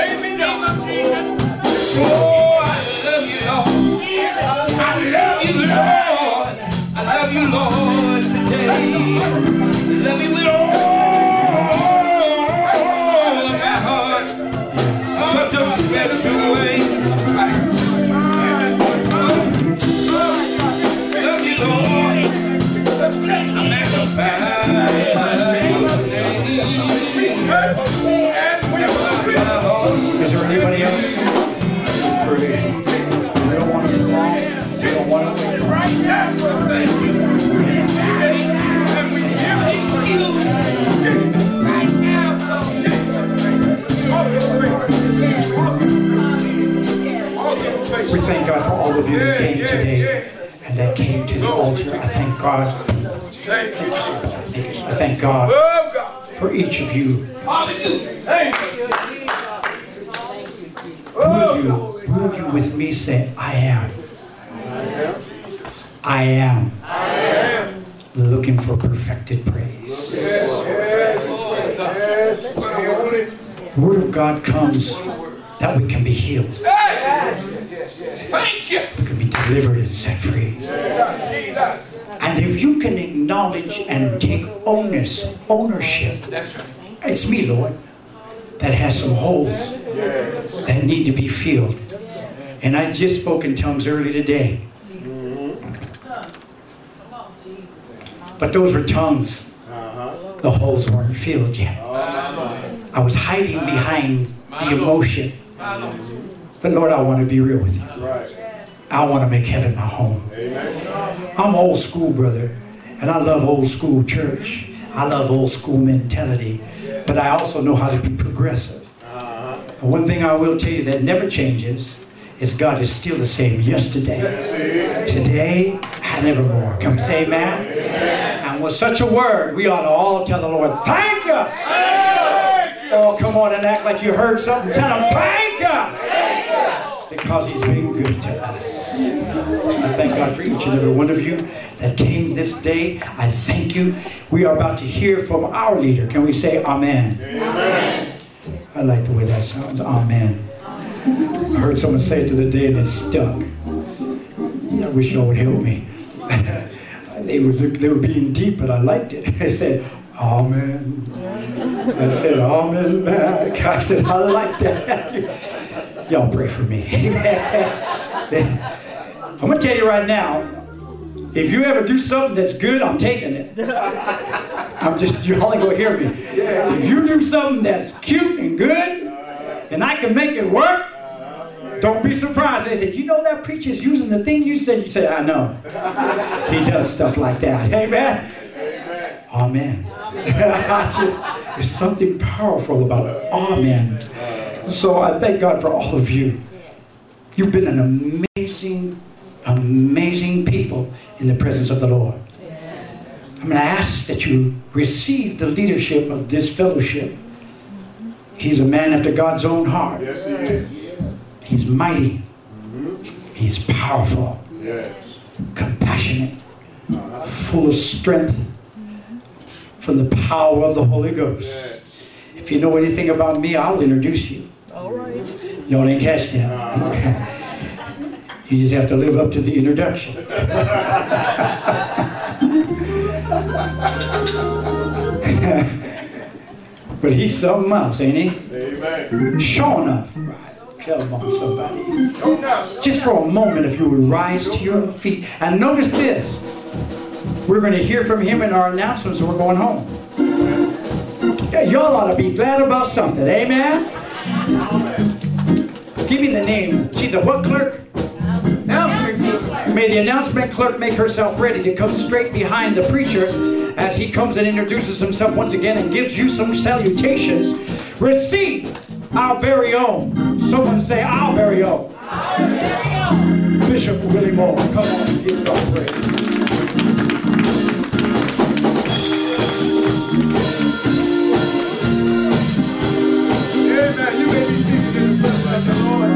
Oh, I love you, Lord. I love you, Lord. I love you, Lord, today. I love you with all of my heart. Such a special We thank God for all of you that came today and that came to the altar. I thank God. Thank you, Jesus. I thank God Oh, God. for each of you. Hallelujah. Thank you. Will you, will you with me say, I am? I am. I am. Looking for perfected praise. Yes, yes, yes. The Word of God comes that we can be healed. Thank you. We can be delivered and set free. Jesus. And if you can acknowledge and take onus, ownership, That's right. it's me, Lord, that has some holes that need to be filled. And I just spoke in tongues early today. But those were tongues. The holes weren't filled yet. I was hiding behind the emotion. But Lord, I want to be real with you. I want to make heaven my home. I'm old school, brother. And I love old school church. I love old school mentality. But I also know how to be progressive. But one thing I will tell you that never changes is God is still the same yesterday, today, and evermore. Can we say amen? Amen. And with such a word, we ought to all tell the Lord, thank you. Thank you. Oh, come on and act like you heard something. Tell him, thank you. Thank you. Because he's been good to us. I thank God for each and every one of you that came this day. I thank you. We are about to hear from our leader. Can we say amen? Amen. I like the way that sounds. Amen. I heard someone say it the other day and it stuck. I wish y'all would help me. they, were, they were being deep, but I liked it. They said, amen. I said, amen back. I said, I like that. Y'all pray for me. I'm going to tell you right now, if you ever do something that's good, I'm taking it. I'm just, you're only going to hear me. If you do something that's cute and good, and I can make it work, don't be surprised. They said, you know that preacher's using the thing you said. You say, I know. He does stuff like that. Amen? Amen. I just, there's something powerful about it. Amen. So I thank God for all of you. You've been an amazing, amazing people in the presence of the Lord. I'm going to ask that you receive the leadership of this fellowship. He's a man after God's own heart. Yes, he is. He's mighty. Mm-hmm. He's powerful. Yes. Compassionate. Uh-huh. Full of strength from the power of the Holy Ghost. Yes. If you know anything about me, I'll introduce you. All right. Y'all didn't catch that. Uh-huh. You just have to live up to the introduction. But he's something else, ain't he? Amen. Sure enough. Tell him on somebody. Just for a moment, if you would rise to your feet. And notice this. We're going to hear from him in our announcements and we're going home. Yeah, y'all ought to be glad about something. Amen? Give me the name. She's a what clerk? May the announcement clerk make herself ready to come straight behind the preacher as he comes and introduces himself once again and gives you some salutations. Receive our very own. Someone say our very own. Our very own. Bishop Willie Moore. Come on and give God praise. Amen. You may be seated in the presence of the Lord.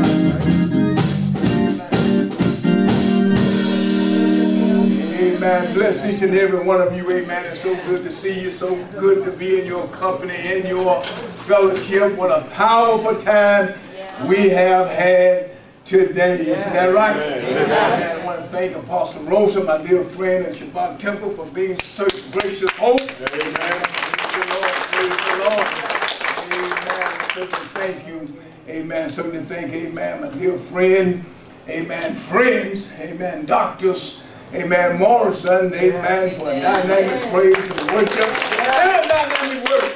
Amen. Bless each and every one of you. Amen. It's so good to see you. So good to be in your company, in your fellowship. What a powerful time we have had today. Isn't that right? Amen. I want to thank Apostle Rosa, my dear friend, and Shabbat Temple for being such gracious host. Amen. Praise the Lord. Praise the Lord. Amen. Certainly thank you. Amen. Certainly thank, amen, my dear friend. Amen. Friends. Amen. Doctors. Amen. Morrison, amen, for a dynamic praise and worship. And a dynamic word.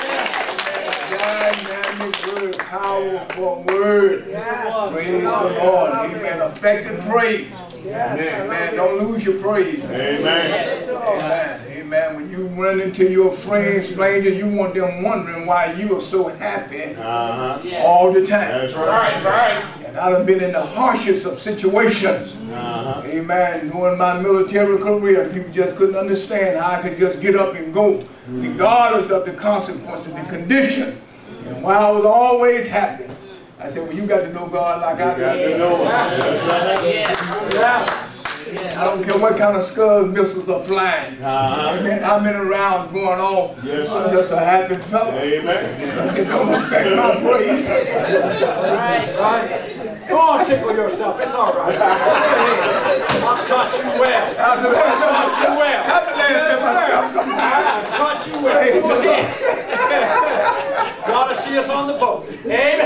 Dynamic word, powerful word. Praise the Lord. Amen. Effective praise. Amen. Don't lose your praise. Amen. Amen. Amen. Amen. When you run into your friends, strangers, you want them wondering why you are so happy uh-huh. all the time. That's right. Right. And I've been in the harshest of situations. Uh-huh. Amen. During my military career, people just couldn't understand how I could just get up and go, mm-hmm. regardless of the consequences, the condition. And while I was always happy, I said, well, you got to know God like you I got do. to know Him. That's right. Yeah. Yeah. I don't care what kind of Scud missiles are flying. Uh-huh. Amen. How many rounds going on? Yes, I'm just a happy fellow. Amen. It don't affect my praise. Right, right. Go on, tickle yourself. It's all right. I've taught you well. I've taught you well. I've taught myself sometimes. I've taught you well. Go ahead. Gotta see us on the boat. Amen.